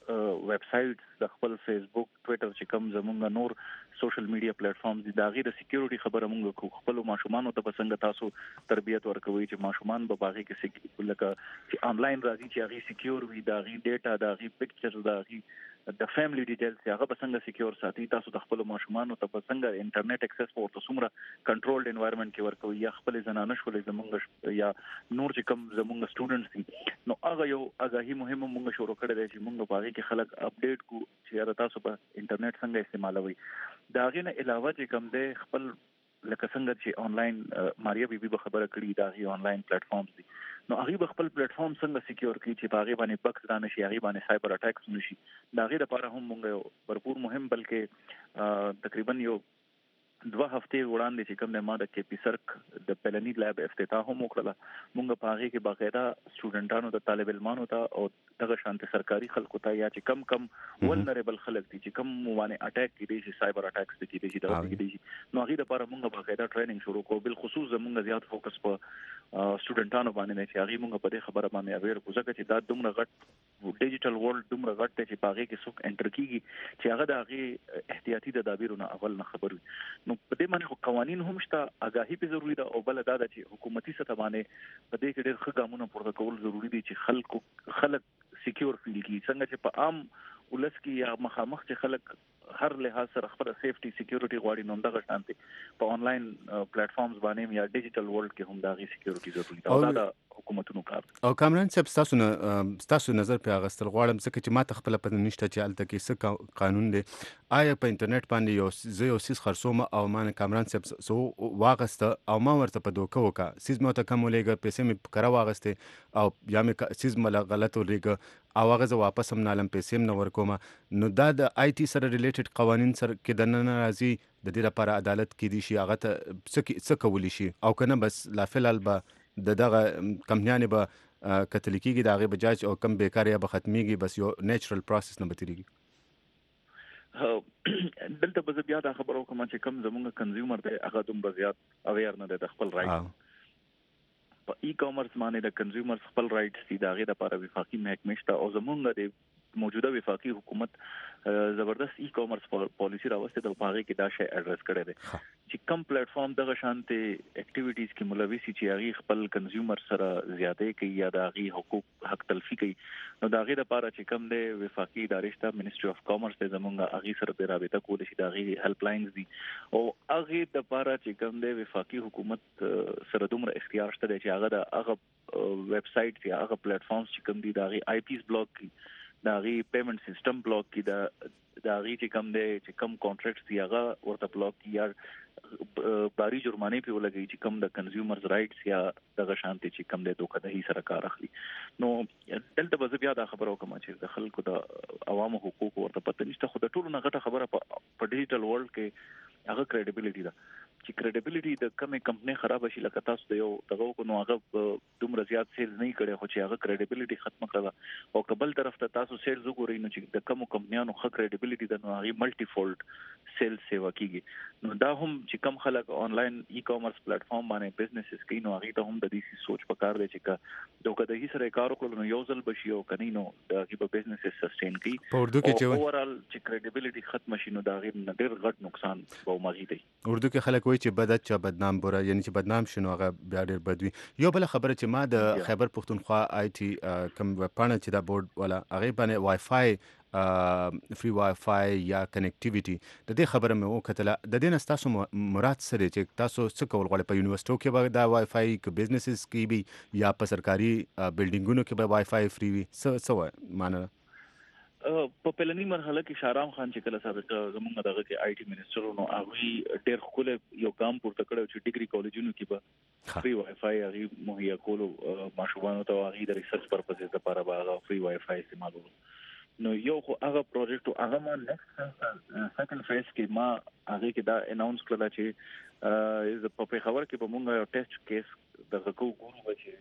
ویب سایټس د خپل فیسبوک ټوئیټر چې کوم زمونږ نور سوشل میډیا پلیټ فارمز دي دا غي د سکیورټي خبره مونږ خپل ماشومان ته پسند تاسو تربیت ورکوي چې ماشومان به باغی کې لکه چې آنلاین راځي چې هغه سکیور وي دا غي ډیټا دا غي پکچر دا غي د فیملی ډیټیلز هغه پسند سکیور ساتي تاسو د خپل ماشومان ته پسند انټرنیټ اکسس ورته سمره کنټرولډ انوایرنمنت کې ورکوي یا خپل زنانه شولې زمونږ یا نور چې کوم زمونږ سټوډنټس دي نو هغه یو آگاهی مهمه مونږ شروع کړی دی چې مونږ باغی کې خلک اپډیټ کو چې تاسو په انټرنیټ څنګه استعمالوي دا غي نه علاوه چې کوم دی خپل لکه څنګه چې آنلاین ماریا بي بي به خبره کړې دا غي آنلاین پلیټ فارمز دي نو هغه خپل پلیټ فارم څنګه سکیور کړي چې باغې باندې بکس را نشي هغه باندې سایبر اٹیکس نشي دا غي لپاره هم مونږ برپور مهم بلکې تقریبا یو دوه هفته وړاندې چې کوم د ماده کې پی سرک د پلنی لیب افتتاح هم وکړه مونږ په هغه کې باقاعده سټوډنټانو ته طالب علمانو ته او دغه شانت سرکاري خلکو ته یا چې کم کم ولنریبل خلک دي چې کم باندې اٹیک کیږي چې سایبر اٹیکس کیږي چې دا کیږي نو هغه لپاره مونږ باقاعده ټریننګ شروع کوو بل خصوص زمونږ زیات فوکس په سټوډنټانو باندې چې هغه مونږ په دې خبره باندې اویر کوزه چې دا دومره غټ ډیجیټل ورلد دومره غټ چې باغې کې څوک انټر کیږي چې هغه د هغه احتیاطي تدابیرونه اول نه خبر نو په دې باندې قوانين هم شته آگاهی په ضروری ده او بل دا ده چې حکومتي سطح باندې په دې کې ډېر ښه ګامونه پورته کول ضروری دي چې خلکو خلک سکیور فیل کی څنګه چې په عام ولس کې یا مخامخ چې خلک هر لحاظ سره خپل سیفټي سکیورټي غواړي نو دغه شانتي په آنلاین پلیټ فارمز باندې یا ډیجیټل ورلد کې هم دغه سکیورټي ضروري ده دا د حکومتونو کار او کامران صاحب تاسو نه تاسو نظر په اغستل غواړم ځکه چې ما ته خپل پته نشته چې الته کې څه قانون دی آیا په انټرنیټ باندې یو زه یو سیس خرڅوم او ما کامران صاحب سو واغسته او ما ورته په دوکه وکا سیس مو ته کوم لګه پیسې مې کرا واغسته او یا مې سیس مل غلط ولګه او هغه زه واپس هم نالم پیسې هم نه ورکوم نو دا د آی ټي سره ریلیټډ قوانین سره کې د نن راځي د دې لپاره عدالت کې دي شي هغه ته څه کولی شي او کنه بس لا فلال به د دغه کمپنیانه به کتلیکيږي دغه بجاج او کم بیکاری به ختميږي بس یو نیچرل پروسس نه بتريږي دلته به بیا دا خبرو کوم چې کم زمونږ کنزیومر دی هغه دومره زیات اویر نه د خپل رائټ په ای کامرس باندې د کنزیومر خپل رائټس دي دغه لپاره وفاقي محکمه شته او زمونږ د موجوده وفاقي حکومت زبردست ای کامرس پالیسی راوسته د پاغي کې دا شی اډرس کړی دی چې کم پلیټ فارم دغه شانته اکټیویټیز کې ملوث چې هغه خپل کنزیومر سره زیاتې کوي یا د هغه حقوق حق تلفي کوي نو دا غي د پاره چې کم دی وفاقي ادارې شته منیسټری اف کامرس ته زمونږ هغه سره به رابطه کول شي دا غي هیلپ لاینز دي او هغه د پاره چې کم دی وفاقي حکومت سره دومره اختیار شته چې هغه د هغه ویب سټ یا هغه پلیټ فارمز چې کم دي دا غي آی پیز بلاک کی دا غي پیمنٹ سیستم بلاک کی دا دا غي چې کم دی چې کم کانټریکټس دی هغه ورته بلاک کی یا باری جرمانه په ولګي چې کم د کنزیومرز رائټس یا دغه شانتي چې کم د دوکدهي سره کار اخلي نو دلته به بیا دا خبره وکم چې د خلکو د عوامو حقوق ورته پته نشته خو د ټولو نه غټه خبره په ډیجیټل ورلد کې هغه کریډیبিলিټي ده چې کریډیبিলিټي د کومه کمپنی خراب شي لکه تاسو د یو دغه کو نو هغه دومره زیات سیلز نه کړي خو چې هغه کریډیبিলিټي ختمه کړه او قبل طرف ته تاسو سیلز وګورئ نو چې د کوم کمپنیانو خ کریډیبিলিټي د نو هغه ملټي فولډ سیلز سیوا کیږي نو دا هم چې کم خلک آنلاین ای کامرس پلیټ فارم باندې بزنسز کوي نو هغه ته هم د دې سوچ پکار دی چې کا دوکدهي سره کار وکړو نو یو ځل بشي او کني نو د هغه بزنسز سسټین کوي په اردو کې چې اورال چې کریډیبিলিټي ختم شي نو دا غیر نه ډیر غټ نقصان به ماغي دی اردو کې خلک وایي چې بدت چا بدنام بوره یعنی چې بدنام شنو هغه بیا ډیر بدوي یو بل خبره چې ما د خیبر پختونخوا آی ټي کم پانه چې دا بورډ ولا هغه باندې وای فای فری وای فای یا کنیکټیویټي د دې خبره مې وکړه د دې نه تاسو مراد سره چې تاسو څه کول غواړئ په یونیورسيټو کې به دا وای فای ک بزنسز کې به یا په سرکاري بلډینګونو کې به وای فای فری وي څه څه معنی په پلنی مرحله کې شارام خان چې کله سابق زمونږ دغه کې آی ټي منسټر نو هغه ډېر خپل یو کام پورته کړو چې ډیګري کالجونو کې به فری وای فای هغه مهیا کولو ماشومان ته هغه د ریسرچ پرپسز لپاره به فری وای فای استعمالولو نو یو خو هغه پروجیکټ هغه ما نیکسټ سیکنډ فیز کې ما هغه کې دا اناونس کړل چې په په خبر کې به مونږ یو ټیسټ کیس دغه کو ګورو چې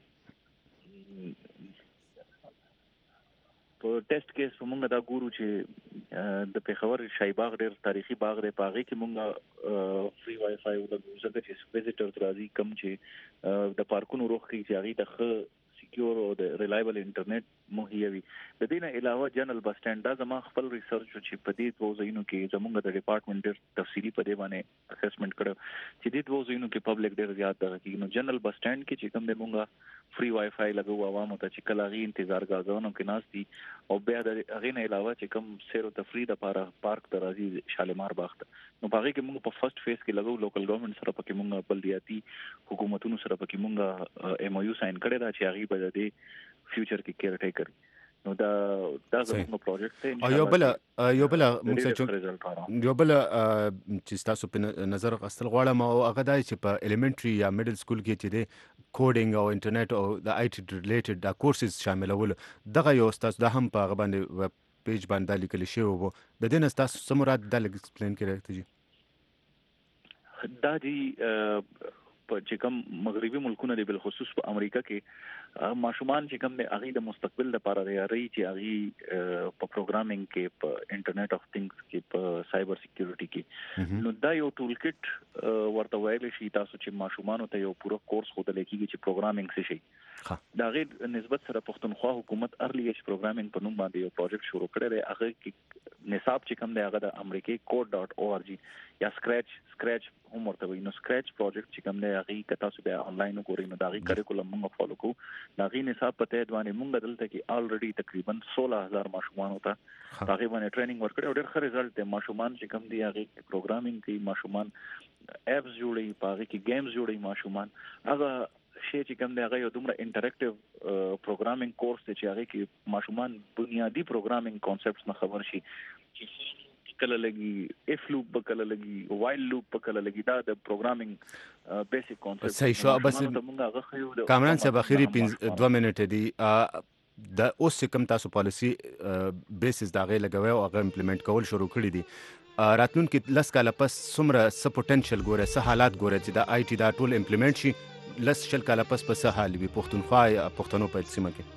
په ټیسټ کیس موږ دا ګورو چې د پیښور شای باغ ډېر تاریخي باغ دی پاغي کې موږ فری وای فای ولګو ځکه چې ویزیټر راځي کم چې د پارکونو روخ کې چې هغه د سکیور او د ریلایبل انټرنیټ مهیا وي د دې نه علاوه جنرال بس سټاند دا زما خپل ریسرچ چې په دې دوه ځایونو کې زموږ د ډپارټمنټ ډېر تفصیلی په دې باندې اسسمنټ کړو چې دې دوه ځایونو کې پبلک ډېر زیات دغه کې نو جنرال بس سټاند کې چې کوم د موږ فری وای فای لګو عوامو ته چې کله غي انتظار غاځونو کې ناس دي او بیا د هغه نه علاوه چې کوم سیر او تفریح لپاره پارک ته راځي شالمار باغ ته نو هغه کې موږ په فرست فیز کې لګو لوکل ګورنمنت سره پکې موږ بلدیاتي حکومتونو سره پکې موږ ایم او یو ساين کړی دا چې هغه به د فیوچر کې کیر ټیکر نو دا دا زموږ پروجیکټ دی یو بل یو بل موږ یو بل چې تاسو په نظر غستل غواړم او هغه دا چې په الیمنټري یا میډل سکول کې چې د کوډینګ او انټرنیټ او د آی ټي ریلیټډ دا کورسز شاملول دغه یو تاسو د هم په هغه باندې ویب پیج باندې لیکل شوی وو د دې نه تاسو سمورات د ایکسپلین کړئ دا دی په چې کوم مغربي ملکونه دی بل خصوص په امریکا کې ماشومان چې کوم د هغه د مستقبل لپاره لري چې هغه په پروګرامینګ کې په انټرنیټ اف ثینګز کې په سایبر سکیورټي کې نو دا یو ټول کټ ورته ویل شي تاسو چې ماشومان ته یو پوره کورس خو د لیکيږي چې پروګرامینګ څه شي دا غیر نسبت سره پښتونخوا حکومت ارلی ایج پروګرامینګ په نوم باندې یو پروجیکټ شروع کړی دی هغه کې نصاب چې کوم دی هغه د امریکای کوډ ډاٹ او ار جی یا سکریچ سکریچ هم ورته وي نو سکریچ پروجیکټ چې کوم دی هغه کتا سو بیا انلاین وګورئ نو دا غي کریکولم موږ فالو کوو دا غي نصاب په تحت باندې موږ دلته کې الریډي تقریبا سولہ هزار ماشومان ته هغه باندې ټریننګ ورکړو ډېر ښه رزلټ دی ماشومان چې کوم دی هغه پروګرامینګ کوي ماشومان اپس جوړي پاره کې گیمز جوړي ماشومان هغه شی چې کوم دی هغه یو دومره انټریکټیو پروګرامینګ کورس دی چې هغه کې ماشومان بنیادی پروګرامینګ کانسپټس نه خبر شي چې کله لګي اف لوپ کله لګي وایل لوپ کله لګي دا د پروګرامینګ بیسیک کانسپټ صحیح شو بس کامران صاحب اخیری دوه منټه دی د اوس کوم تاسو پالیسی بیسس دا غي لګوي او هغه امپلیمنٹ کول شروع کړی دي راتلون کې لس کاله پس سمره س پوتنشل ګوره س حالات ګوره چې د آی ټي دا ټول امپلیمنٹ شي لس شل کاله پس په څه حال وي پښتونخوا یا پښتنو په سیمه کې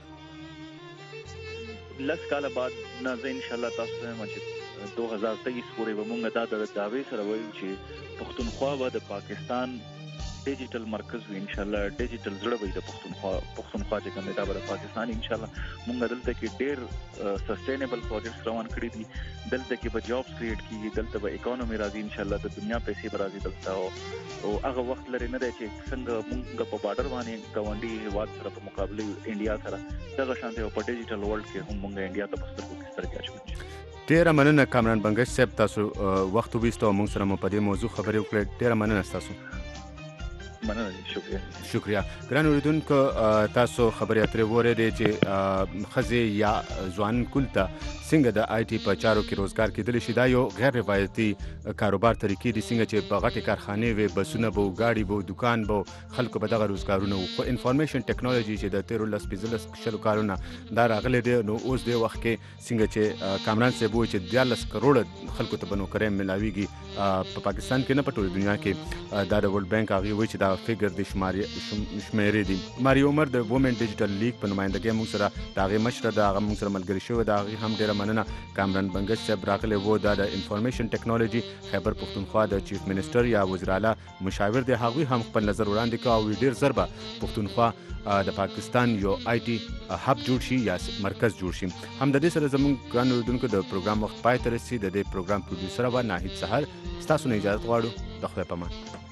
لس کاله بعد نه زه ان شاء الله تاسو ته چې دو هزار تیئیس پورې به موږ دا د دعوی سره وایو چې پښتونخوا به د پاکستان ډیجیټل مرکز وي ان شاء الله ډیجیټل زړه وي د پښتونخوا پښتونخوا چې کوم دا بر پاکستان ان شاء الله موږ دلته کې ډېر سستینبل پروجیکټس روان کړی دي دلته کې به جابس کریټ کیږي دلته به اکانومي راځي ان شاء الله د دنیا پیسې به راځي دلته او هغه وخت لري نه دی چې څنګه موږ په بارډر باندې ګاونډي هیواد سره په مقابله انډیا سره دغه شانته په ډیجیټل ورلد کې هم موږ انډیا ته پستر کو سترګې اچوو. ډیره مننه کامران بنگش صاحب تاسو وخت وېستو موږ سره مو په دې موضوع خبرې وکړې ډیره مننه تاسو. مننه شکریہ شکریہ ګران اوریدونکو تاسو خبرې اترې وریدې چې خزه یا ځوان کولته څنګه د آی ټي په چارو کې روزګار کېدل شي دا یو غیر روایتي کاروبار طریقې دي څنګه چې په غټي کارخانې وي بسونه بو گاډي بو دکان بو خلکو به دغه روزګارونه خو انفارمیشن ټیکنالوژي چې د تیر لس پنځلس شلو کارونه دا راغلي دي نو اوس د وخت کې څنګه چې کامران صاحب وایي چې دیارلس کروڑ خلکو ته بنو کریم ملاويږي په پاکستان کې نه په ټول دنیا کې دا د ورلد بانک هغه وایي چې دا فګر د شمارې شمیرې دي. ماري عمر د وومن ډیجیټل لیګ په نمائندګۍ موږ سره د هغې مشره د هغه موږ سره ملګري شوی د هغې هم ډېره مننه. کامران بنگش صاحب راغلی و دا د انفارمیشن ټیکنالوژي خیبر پښتونخوا د چیف منسټر یا وزیر اعلی مشاور دی هغوی هم خپل نظر وړاندې کړ او ډېر ژر به پښتونخوا د پاکستان یو آی ټي هب جوړ شي یا مرکز جوړ شي. هم د دې سره زموږ ګران اورېدونکو د پروګرام وخت پای ته رسي. د دې پروګرام پروډیوسر و ناهید سحر ستاسو نه اجازه غواړو د خدای په امان.